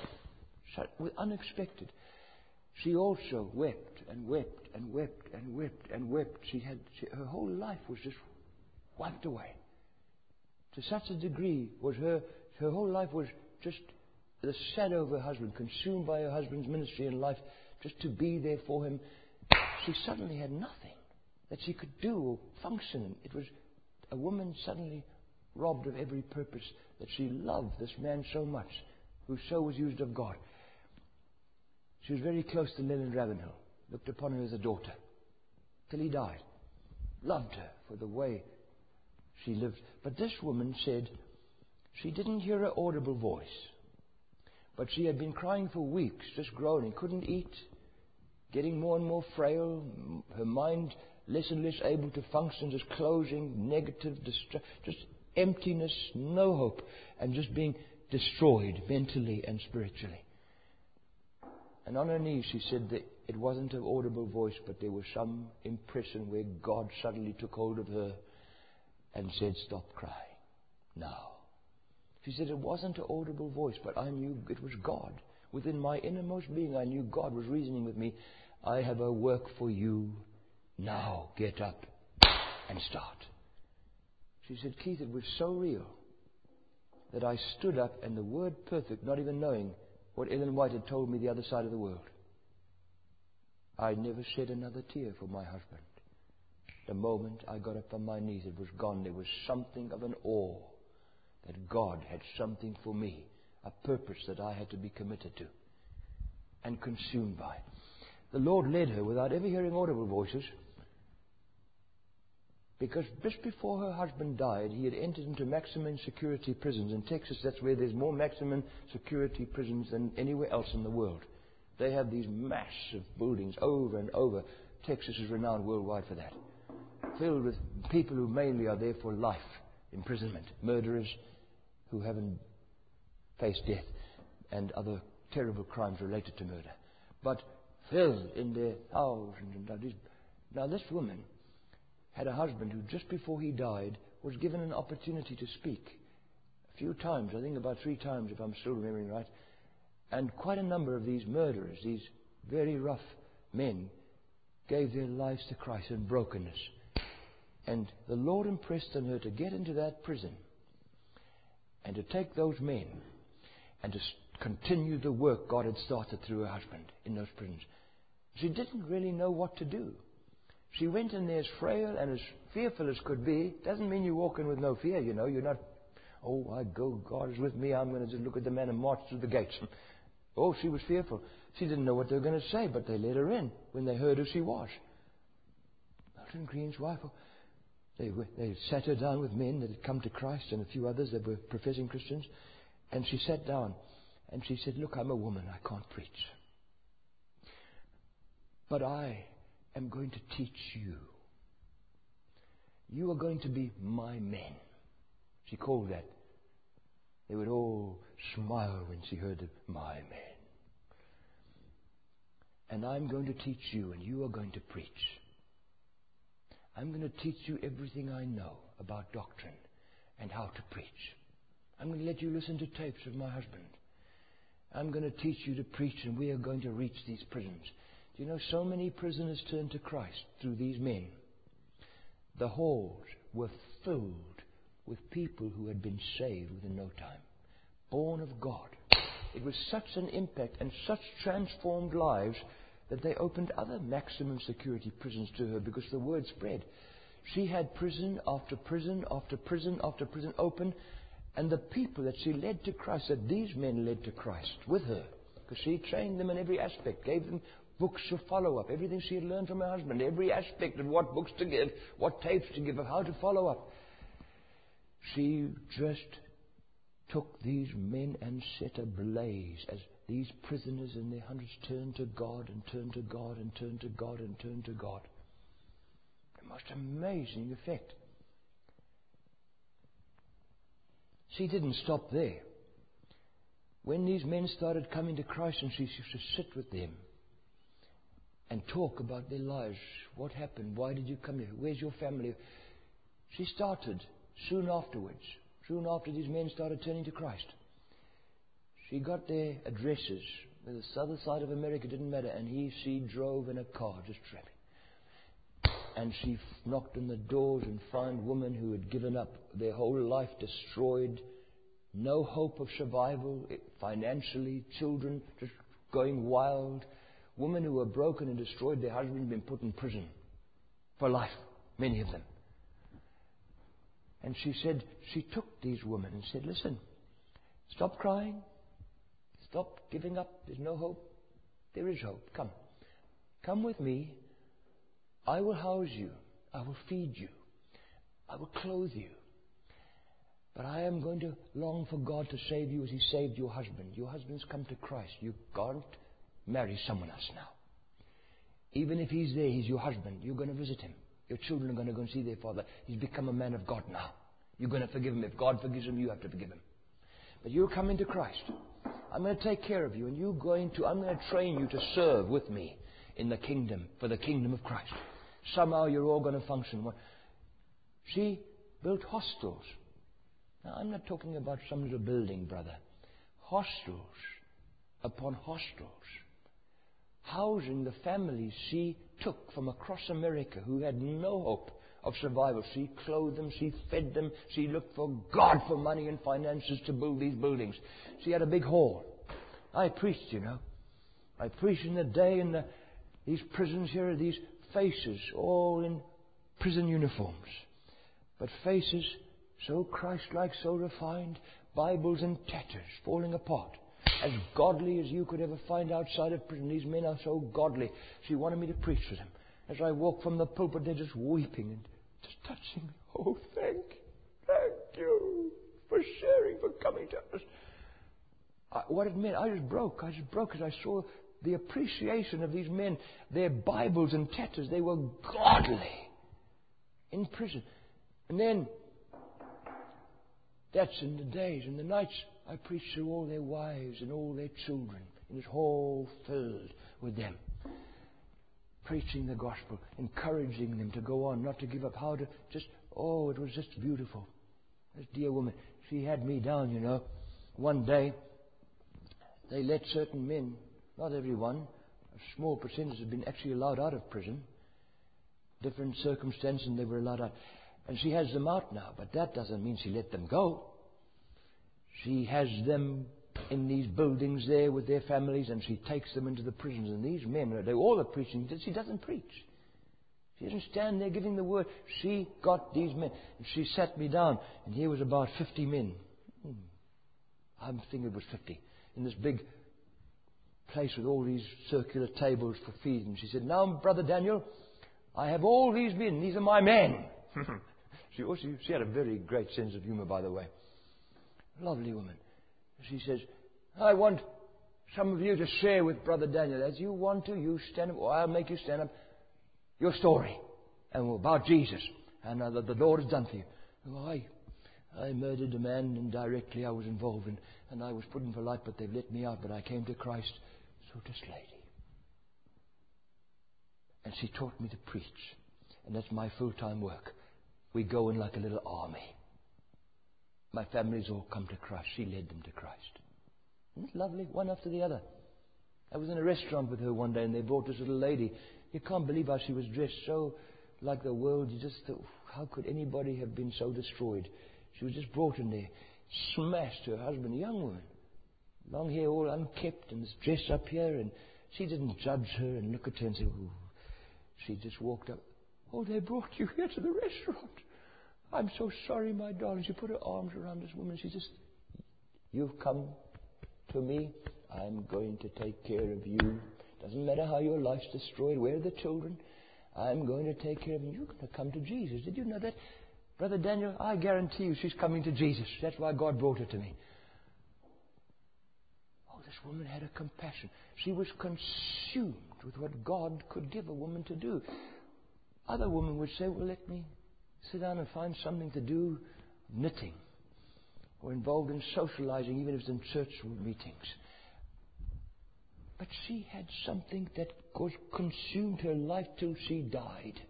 Unexpected. She also wept and wept and wept and wept and wept. She had she, her whole life was just wiped away. To such a degree was her her whole life was just the shadow of her husband, consumed by her husband's ministry and life, just to be there for him. She suddenly had nothing that she could do or function in. It was a woman suddenly robbed of every purpose that she loved this man so much, whose soul was used of God. She was very close to Leland Ravenhill, looked upon her as a daughter, till he died. Loved her for the way she lived. But this woman said she didn't hear an audible voice, but she had been crying for weeks, just groaning, couldn't eat, getting more and more frail, her mind less and less able to function, just closing, negative, distra- just emptiness, no hope, and just being destroyed mentally and spiritually. And on her knees she said that it wasn't an audible voice, but there was some impression where God suddenly took hold of her and said, "Stop crying now." She said it wasn't an audible voice, but I knew it was God. Within my innermost being, I knew God was reasoning with me. "I have a work for you. Now get up and start." She said, "Keith, it was so real that I stood up and the word perfect, not even knowing what Ellen White had told me the other side of the world. I never shed another tear for my husband. The moment I got up on my knees, it was gone. There was something of an awe that God had something for me, a purpose that I had to be committed to and consumed by. The Lord led her without ever hearing audible voices, because just before her husband died, he had entered into maximum security prisons. In Texas, that's where there's more maximum security prisons than anywhere else in the world. They have these massive buildings over and over. Texas is renowned worldwide for that. Filled with people who mainly are there for life imprisonment. Murderers who haven't faced death and other terrible crimes related to murder. But filled in their thousands and thousands. Now this woman had a husband who just before he died was given an opportunity to speak. A few times, I think about three times if I'm still remembering right. And quite a number of these murderers, these very rough men, gave their lives to Christ in brokenness. And the Lord impressed on her to get into that prison and to take those men and to continue the work God had started through her husband in those prisons. She didn't really know what to do. She went in there as frail and as fearful as could be. Doesn't mean you walk in with no fear, you know. You're not, "Oh, I go, God is with me, I'm going to just look at the man and march through the gates." Oh, she was fearful. She didn't know what they were going to say, but they let her in when they heard who she was. Milton Green's wife. They, they sat her down with men that had come to Christ and a few others that were professing Christians. And she sat down and she said, "Look, I'm a woman. I can't preach. But I am going to teach you. You are going to be my men." She called that. They would all smile when she heard it, "My men. And I'm going to teach you, and you are going to preach. I'm going to teach you everything I know about doctrine and how to preach. I'm going to let you listen to tapes of my husband. I'm going to teach you to preach, and we are going to reach these prisons." Do you know, so many prisoners turned to Christ through these men. The halls were filled with people who had been saved within no time, born of God. It was such an impact and such transformed lives that they opened other maximum security prisons to her because the word spread. She had prison after prison after prison after prison open, and the people that she led to Christ, that these men led to Christ with her, because she trained them in every aspect, gave them books to follow up, everything she had learned from her husband, every aspect of what books to give, what tapes to give, of how to follow up. She just took these men and set ablaze as these prisoners in their hundreds turned to God and turned to God and turned to God and turned to God. A most amazing effect. She didn't stop there. When these men started coming to Christ, and she used to sit with them and talk about their lives. What happened? Why did you come here? Where's your family? She started soon afterwards. Soon after these men started turning to Christ. She got their addresses. The southern side of America didn't matter. And he, she drove in a car, just traveling. And she knocked on the doors and found women who had given up, their whole life destroyed, no hope of survival financially, children just going wild. Women who were broken and destroyed, their husbands been put in prison for life, many of them. And she said, she took these women and said, "Listen, stop crying, Stop giving up. There's no hope. There is hope. Come. Come with me. I will house you. I will feed you. I will clothe you. But I am going to long for God to save you as He saved your husband. Your husband's come to Christ. You can't marry someone else now. Even if he's there, he's your husband. You're going to visit him. Your children are going to go and see their father. He's become a man of God now. You're going to forgive him. If God forgives him, you have to forgive him. But you're coming to Christ. I'm going to take care of you, and you're going to, I'm going to train you to serve with me in the kingdom, for the kingdom of Christ. Somehow you're all going to function. She built hostels. Now, I'm not talking about some little building, brother. Hostels upon hostels. Housing the families she took from across America who had no hope of survival. She clothed them, she fed them, she looked for God for money and finances to build these buildings. She had a big hall. I preached, you know. I preached in the day in the, these prisons here, these faces, all in prison uniforms. But faces so Christ-like, so refined, Bibles in tatters, falling apart. As godly as you could ever find outside of prison. These men are so godly. She wanted me to preach to them. As I walk from the pulpit, they're just weeping and just touching me. Oh, thank you, thank you for sharing, for coming to us. I, what it meant, I just broke. I just broke as I saw the appreciation of these men. Their Bibles and tatters, they were godly in prison. And then, that's in the days. In the nights, I preached to all their wives and all their children in this hall filled with them. Preaching the gospel, encouraging them to go on, not to give up, how to just, oh, it was just beautiful. This dear woman, she had me down, you know. One day, they let certain men, not everyone, a small percentage have been actually allowed out of prison. Different circumstances, and they were allowed out. And she has them out now, but that doesn't mean she let them go. She has them in these buildings there with their families, and she takes them into the prisons. And these men, they all are preaching. She doesn't preach. She doesn't stand there giving the word. She got these men. And she sat me down, and here was about fifty men. Hmm. I think it was fifty. In this big place with all these circular tables for feeding. She said, now, Brother Daniel, I have all these men. These are my men. She also she had a very great sense of humor, by the way. Lovely woman. She says, I want some of you to share with Brother Daniel. As you want to, you stand up, or I'll make you stand up, your story. And about Jesus. And uh, that the Lord has done for you. Oh, I, I murdered a man indirectly. I was involved in, and I was put in for life, but they've let me out. But I came to Christ. So this lady. And she taught me to preach. And that's my full-time work. We go in like a little army. My family's all come to Christ. She led them to Christ. Isn't it lovely? One after the other. I was in a restaurant with her one day, and they brought this little lady. You can't believe how she was dressed, so like the world. You just thought, how could anybody have been so destroyed? She was just brought in there, smashed her husband, a young woman. Long hair, all unkempt, and this dress up here, and she didn't judge her and look at her and say, ooh. She just walked up. Oh, they brought you here to the restaurant. I'm so sorry, my darling. She put her arms around this woman. She just, you've come to me. I'm going to take care of you. Doesn't matter how your life's destroyed. Where are the children? I'm going to take care of you. You're going to come to Jesus. Did you know that? Brother Daniel, I guarantee you she's coming to Jesus. That's why God brought her to me. Oh, this woman had a compassion. She was consumed with what God could give a woman to do. Other women would say, well, let me sit down and find something to do, knitting, or involved in socializing, even if it's in church meetings. But she had something that consumed her life till she died.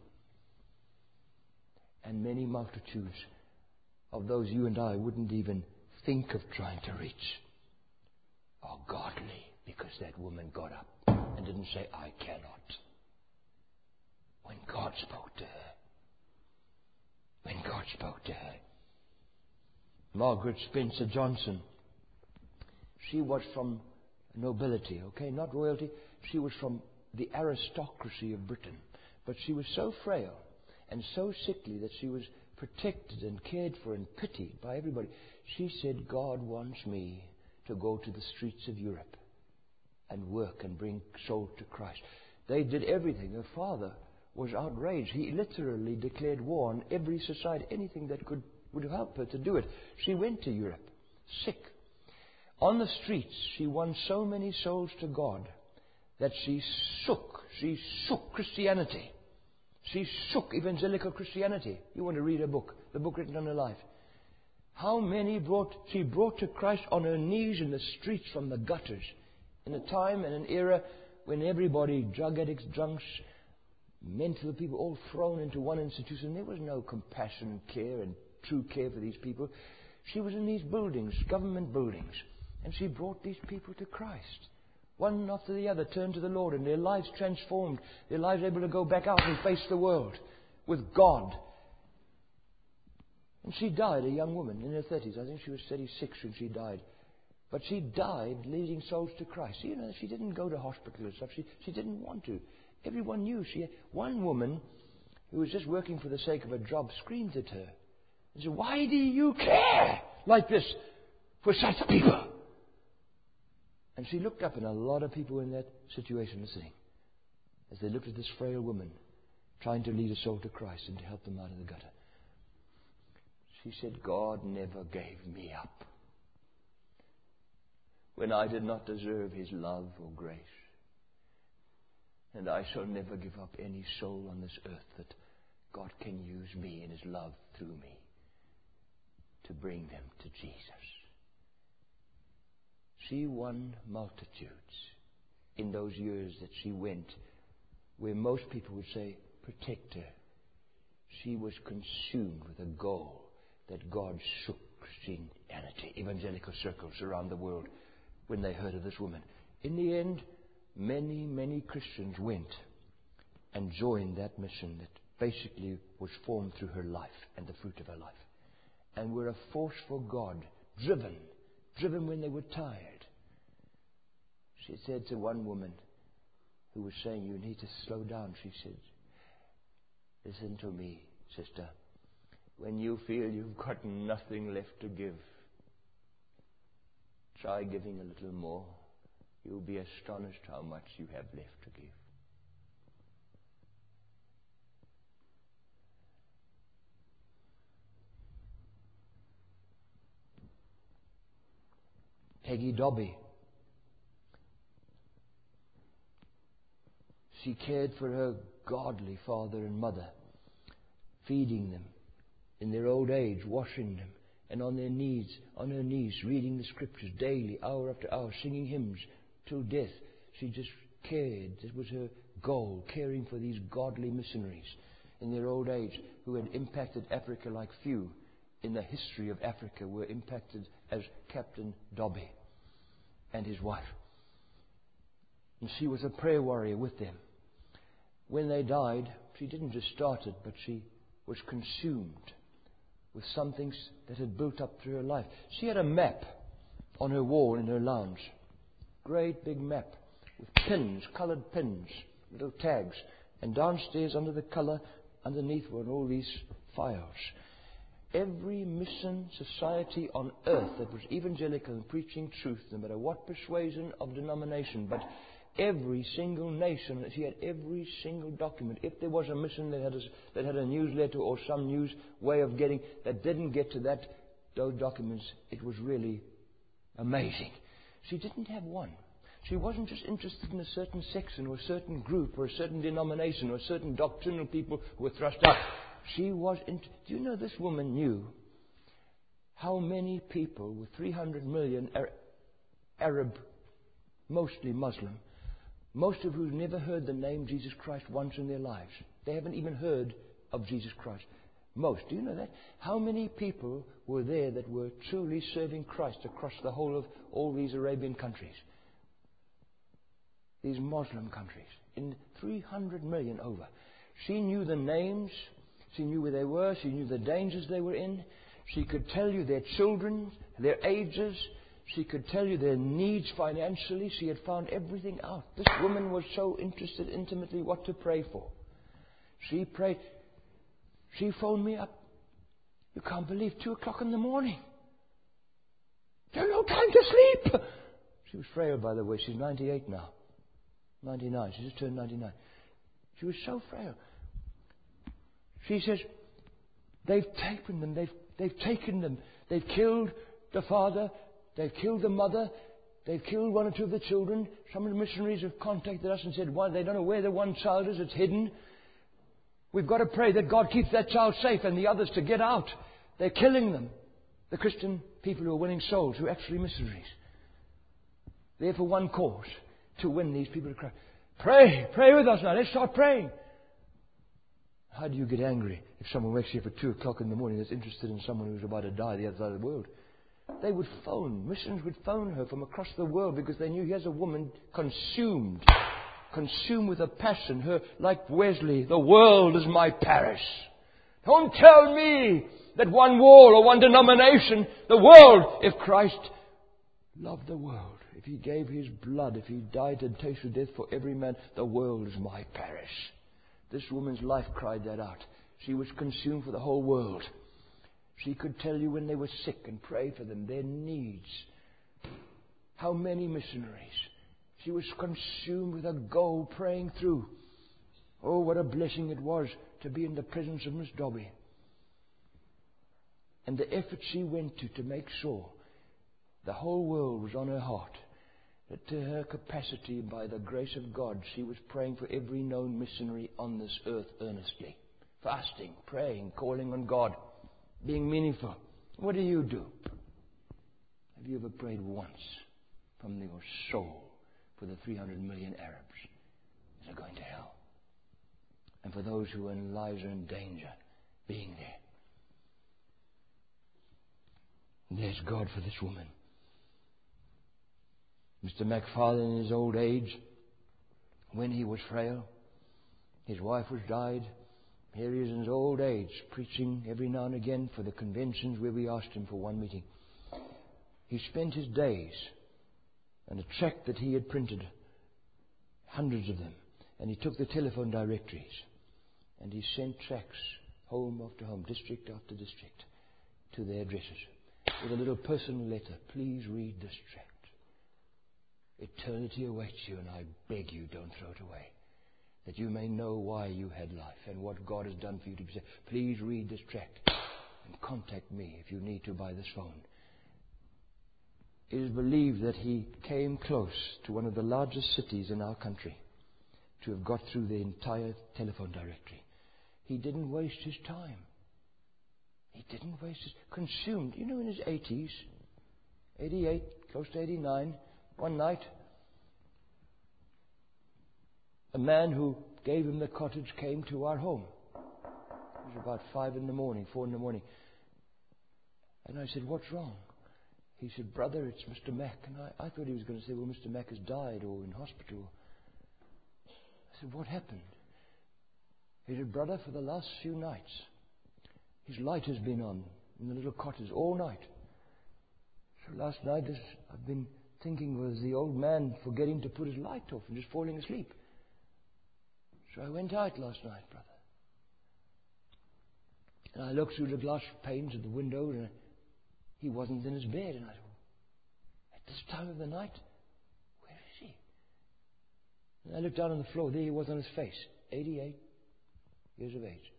And many multitudes of those you and I wouldn't even think of trying to reach are godly because that woman got up and didn't say, I cannot. When God spoke to her. When God spoke to her. Margaret Spencer Johnson. She was from nobility, okay, not royalty. She was from the aristocracy of Britain. But she was so frail and so sickly that she was protected and cared for and pitied by everybody. She said, God wants me to go to the streets of Europe and work and bring souls to Christ. They did everything. Her father was outraged. He literally declared war on every society, anything that could would help her to do it. She went to Europe, sick. On the streets, she won so many souls to God that she shook. She shook Christianity. She shook evangelical Christianity. You want to read her book, the book written on her life. How many brought she brought to Christ on her knees in the streets from the gutters, in a time and an era when everybody, drug addicts, drunks, mental people, all thrown into one institution. There was no compassion, care, and true care for these people. She was in these buildings, government buildings, and she brought these people to Christ. One after the other turned to the Lord, and their lives transformed. Their lives able to go back out and face the world with God. And she died, a young woman in her thirties. I think she was thirty-six when she died. But she died leading souls to Christ. You know, she didn't go to hospital and stuff. She, she didn't want to. Everyone knew. She had, one woman who was just working for the sake of a job screamed at her and said, "Why do you care like this for such people?" And she looked up, and a lot of people in that situation listening, as they looked at this frail woman trying to lead a soul to Christ and to help them out of the gutter. She said, "God never gave me up when I did not deserve His love or grace. And I shall never give up any soul on this earth that God can use me in His love through me to bring them to Jesus." She won multitudes in those years that she went where most people would say, "Protect her." She was consumed with a goal that God shook Christianity, evangelical circles around the world when they heard of this woman. In the end, many, many Christians went and joined that mission that basically was formed through her life and the fruit of her life, and were a force for God, driven, driven when they were tired. She said to one woman who was saying, "You need to slow down," she said, "Listen to me, sister. When you feel you've got nothing left to give, try giving a little more. You'll be astonished how much you have left to give." Peggy Dobby. She cared for her godly father and mother, feeding them in their old age, washing them, and on their knees, on her knees, reading the scriptures daily, hour after hour, singing hymns till death. She just cared. It was her goal, caring for these godly missionaries in their old age who had impacted Africa like few in the history of Africa were impacted as Captain Dobby and his wife. And she was a prayer warrior with them. When they died, she didn't just start it, but she was consumed with some things that had built up through her life. She had a map on her wall in her lounge. Great big map with pins, coloured pins, little tags. And downstairs under the colour, underneath were all these files. Every mission society on earth that was evangelical and preaching truth, no matter what persuasion of denomination, but every single nation, she had every single document. If there was a mission that had a, that had a newsletter or some news way of getting that didn't get to that those documents, it was really amazing. She didn't have one. She wasn't just interested in a certain section or a certain group or a certain denomination or a certain doctrinal people who were thrust out. She was. In, do you know this woman knew how many people with three hundred million Arab, mostly Muslim, most of who never heard the name Jesus Christ once in their lives. They haven't even heard of Jesus Christ. Most. Do you know that? How many people were there that were truly serving Christ across the whole of all these Arabian countries? These Muslim countries. In three hundred million over. She knew the names. She knew where they were. She knew the dangers they were in. She could tell you their children, their ages. She could tell you their needs financially. She had found everything out. This woman was so interested intimately what to pray for. She prayed. She phoned me up. You can't believe, two o'clock in the morning. There's no time to sleep. She was frail, by the way. She's ninety-eight now. ninety-nine. She just turned ninety-nine. She was so frail. She says, they've taken them. They've, they've taken them. They've killed the father. They've killed the mother. They've killed one or two of the children. Some of the missionaries have contacted us and said, one, they don't know where the one child is. It's hidden. We've got to pray that God keeps that child safe and the others to get out. They're killing them. The Christian people who are winning souls, who are actually missionaries. They're for one cause, to win these people to Christ. Pray. Pray with us now. Let's start praying. How do you get angry if someone wakes you up at two o'clock in the morning that's interested in someone who's about to die the other side of the world? They would phone. Missionaries would phone her from across the world because they knew here's a woman consumed. Consumed with a passion. Her, like Wesley, the world is my parish. Don't tell me that one wall or one denomination, the world, if Christ loved the world, if He gave His blood, if He died and tasted death for every man, the world is my parish. This woman's life cried that out. She was consumed for the whole world. She could tell you when they were sick and pray for them, their needs. How many missionaries? She was consumed with a goal praying through. Oh, what a blessing it was to be in the presence of Miss Dobby. And the effort she went to to make sure the whole world was on her heart. That to her capacity, by the grace of God, she was praying for every known missionary on this earth earnestly. Fasting, praying, calling on God, being meaningful. What do you do? Have you ever prayed once from your soul for the three hundred million Arabs that are going to hell? And for those who are in lives are in danger, being there. And there's God for this woman. Mister MacFarlane in his old age, when he was frail, his wife was died. Here he is in his old age, preaching every now and again for the conventions where we asked him for one meeting. He spent his days on a tract that he had printed, hundreds of them, and he took the telephone directories and he sent tracts home after home, district after district, to their addresses with a little personal letter. Please read this tract. Eternity awaits you, and I beg you, don't throw it away, that you may know why you had life and what God has done for you to be saved. Please read this tract and contact me if you need to by this phone. It is believed that he came close to one of the largest cities in our country to have got through the entire telephone directory. He didn't waste his time. He didn't waste his... Consumed. You know, in his eighties, eighty-eight, close to eighty-nine, one night, a man who gave him the cottage came to our home. It was about five in the morning, four in the morning. And I said, what's wrong? He said, brother, it's Mister Mack. And I, I thought he was going to say, well, Mister Mack has died or in hospital. I said, what happened? He said, brother, for the last few nights, his light has been on in the little cottage all night. So last night, this, I've been thinking, was the old man forgetting to put his light off and just falling asleep. So I went out last night, brother. And I looked through the glass panes of the window, and he wasn't in his bed. And I thought, at this time of the night, where is he? And I looked down on the floor. There he was on his face, eighty-eight years of age,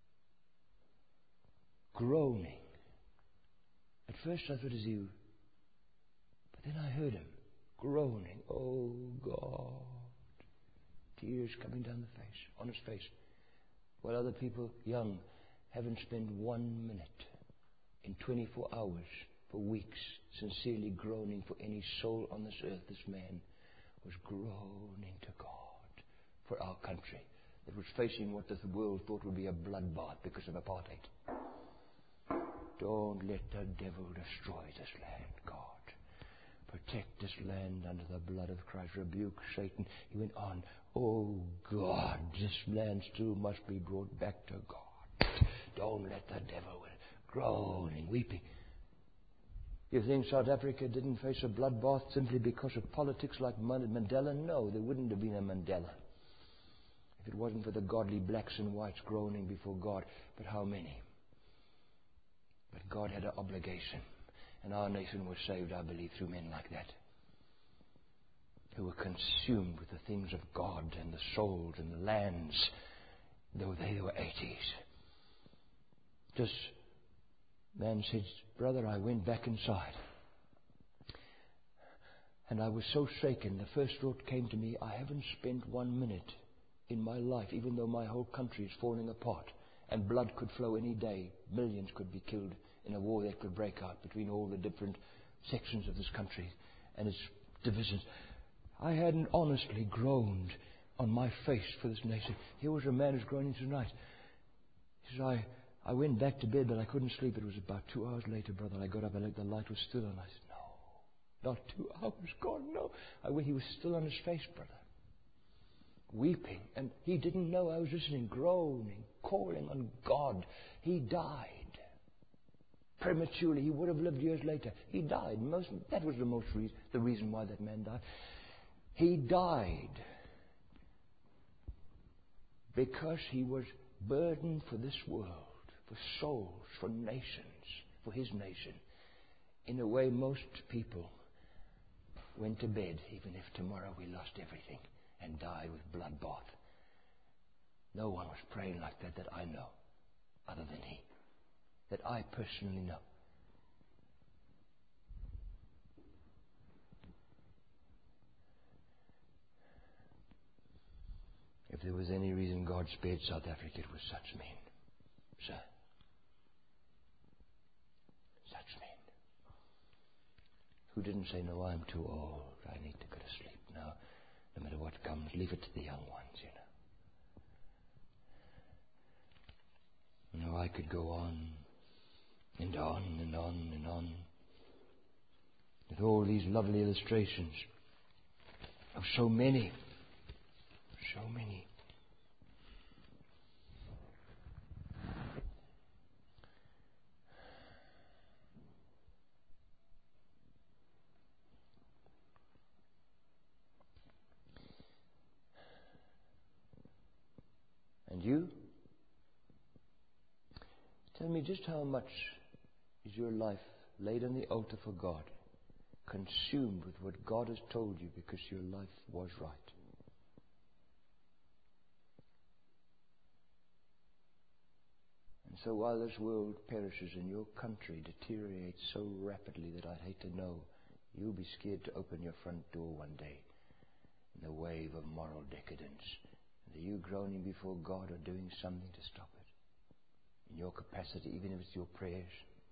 groaning. At first I thought, is he... But then I heard him groaning. Oh, God. Tears coming down the face, on his face. While other people, young, haven't spent one minute in twenty-four hours for weeks sincerely groaning for any soul on this earth. This man was groaning to God for our country that was facing what the world thought would be a bloodbath because of apartheid. Don't let the devil destroy this land, God. Protect this land under the blood of Christ. Rebuke Satan. He went on. Oh, God, this land still must be brought back to God. Don't let the devil win. Groaning, weeping. You think South Africa didn't face a bloodbath simply because of politics like Mandela? No, there wouldn't have been a Mandela if it wasn't for the godly blacks and whites groaning before God. But how many? But God had an obligation. And our nation was saved, I believe, through men like that, who were consumed with the things of God and the souls and the lands, though they were eighties. This man said, "Brother, I went back inside. And I was so shaken. The first thought came to me, I haven't spent one minute in my life, even though my whole country is falling apart, and blood could flow any day. Millions could be killed in a war that could break out between all the different sections of this country and its divisions. I hadn't honestly groaned on my face for this nation. Here was a man who's groaning tonight. He says, I, I went back to bed, but I couldn't sleep. It was about two hours later, brother. I got up and the light was still on. I said, no, not two hours, God, no. I, he was still on his face, brother, weeping. And he didn't know I was listening, groaning, calling on God. He died prematurely. He would have lived years later. He died. Most, that was the most re- the reason why that man died. He died because he was burdened for this world, for souls, for nations, for his nation, in a way most people went to bed, even if tomorrow we lost everything and died with bloodbath. No one was praying like that that I know, other than he, that I personally know. If there was any reason God spared South Africa, it was such men, sir. Such men. Who didn't say, no, I'm too old, I need to go to sleep. No, no matter what comes, leave it to the young ones, you know. No, I could go on and on and on and on with all these lovely illustrations of so many, so many. And you? Tell me just how much is your life laid on the altar for God, consumed with what God has told you because your life was right. And so while this world perishes and your country deteriorates so rapidly that I'd hate to know, you'll be scared to open your front door one day in the wave of moral decadence. And are you groaning before God or doing something to stop it? In your capacity, even if it's your prayers.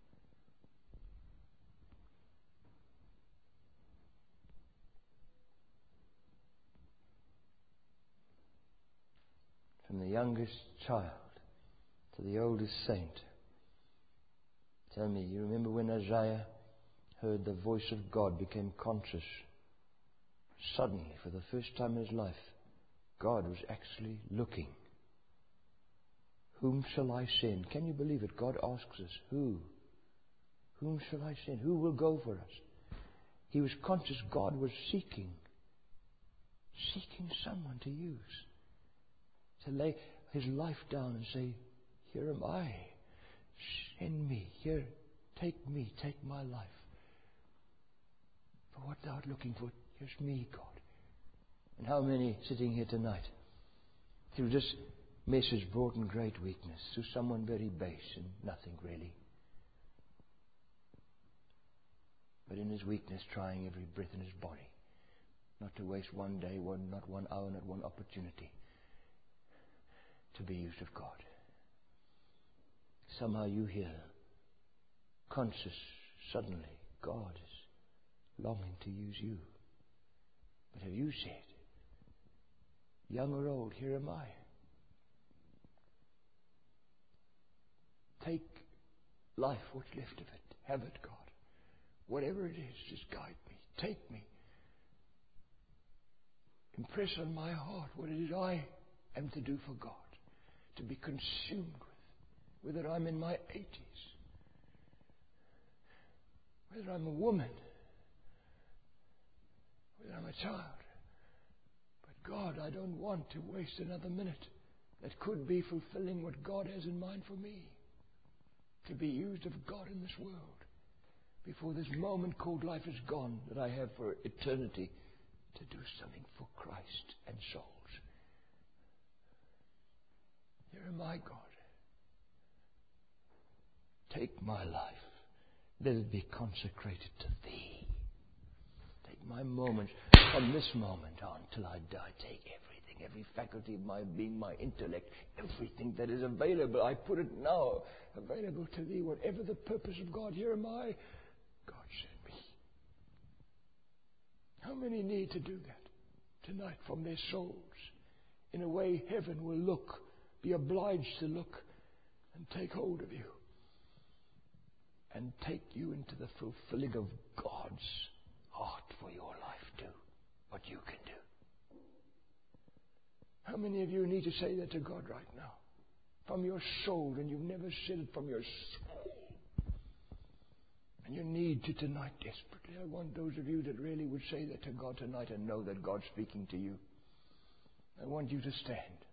From the youngest child to the oldest saint. Tell me, you remember when Isaiah heard the voice of God, became conscious? Suddenly, for the first time in his life, God was actually looking. Whom shall I send? Can you believe it? God asks us, who? Whom shall I send? Who will go for us? He was conscious God was seeking, seeking someone to use, to lay his life down and say, here am I. Send me. Here, take me. Take my life. For what thou art looking for, here's me, God. And how many sitting here tonight, through this message brought in great weakness, through someone very base and nothing really, but in his weakness trying every breath in his body, not to waste one day, one, not one hour, not one opportunity to be used of God. Somehow you hear, conscious, suddenly, God is longing to use you. But have you said, young or old, here am I. Take life, what's left of it. Have it, God. Whatever it is, just guide me. Take me. Impress on my heart what it is I am to do for God. To be consumed with. Whether I'm in my eighties. Whether I'm a woman. Whether I'm a child. But God, I don't want to waste another minute that could be fulfilling what God has in mind for me. To be used of God in this world. before this moment called life is gone, that I have for eternity to do something for Christ and souls. Here am I, God. Take my life. Let it be consecrated to Thee. Take my moments from this moment on till I die. Take everything, every faculty of my being, my intellect, everything that is available. I put it now available to Thee. Whatever the purpose of God, here am I. God, send me. How many need to do that tonight from their souls? In a way, heaven will look, be obliged to look and take hold of you and take you into the fulfilling of God's heart for your life too, what you can do. How many of you need to say that to God right now? From your soul, and you've never said it from your soul. And you need to tonight desperately. I want those of you that really would say that to God tonight and know that God's speaking to you. I want you to stand.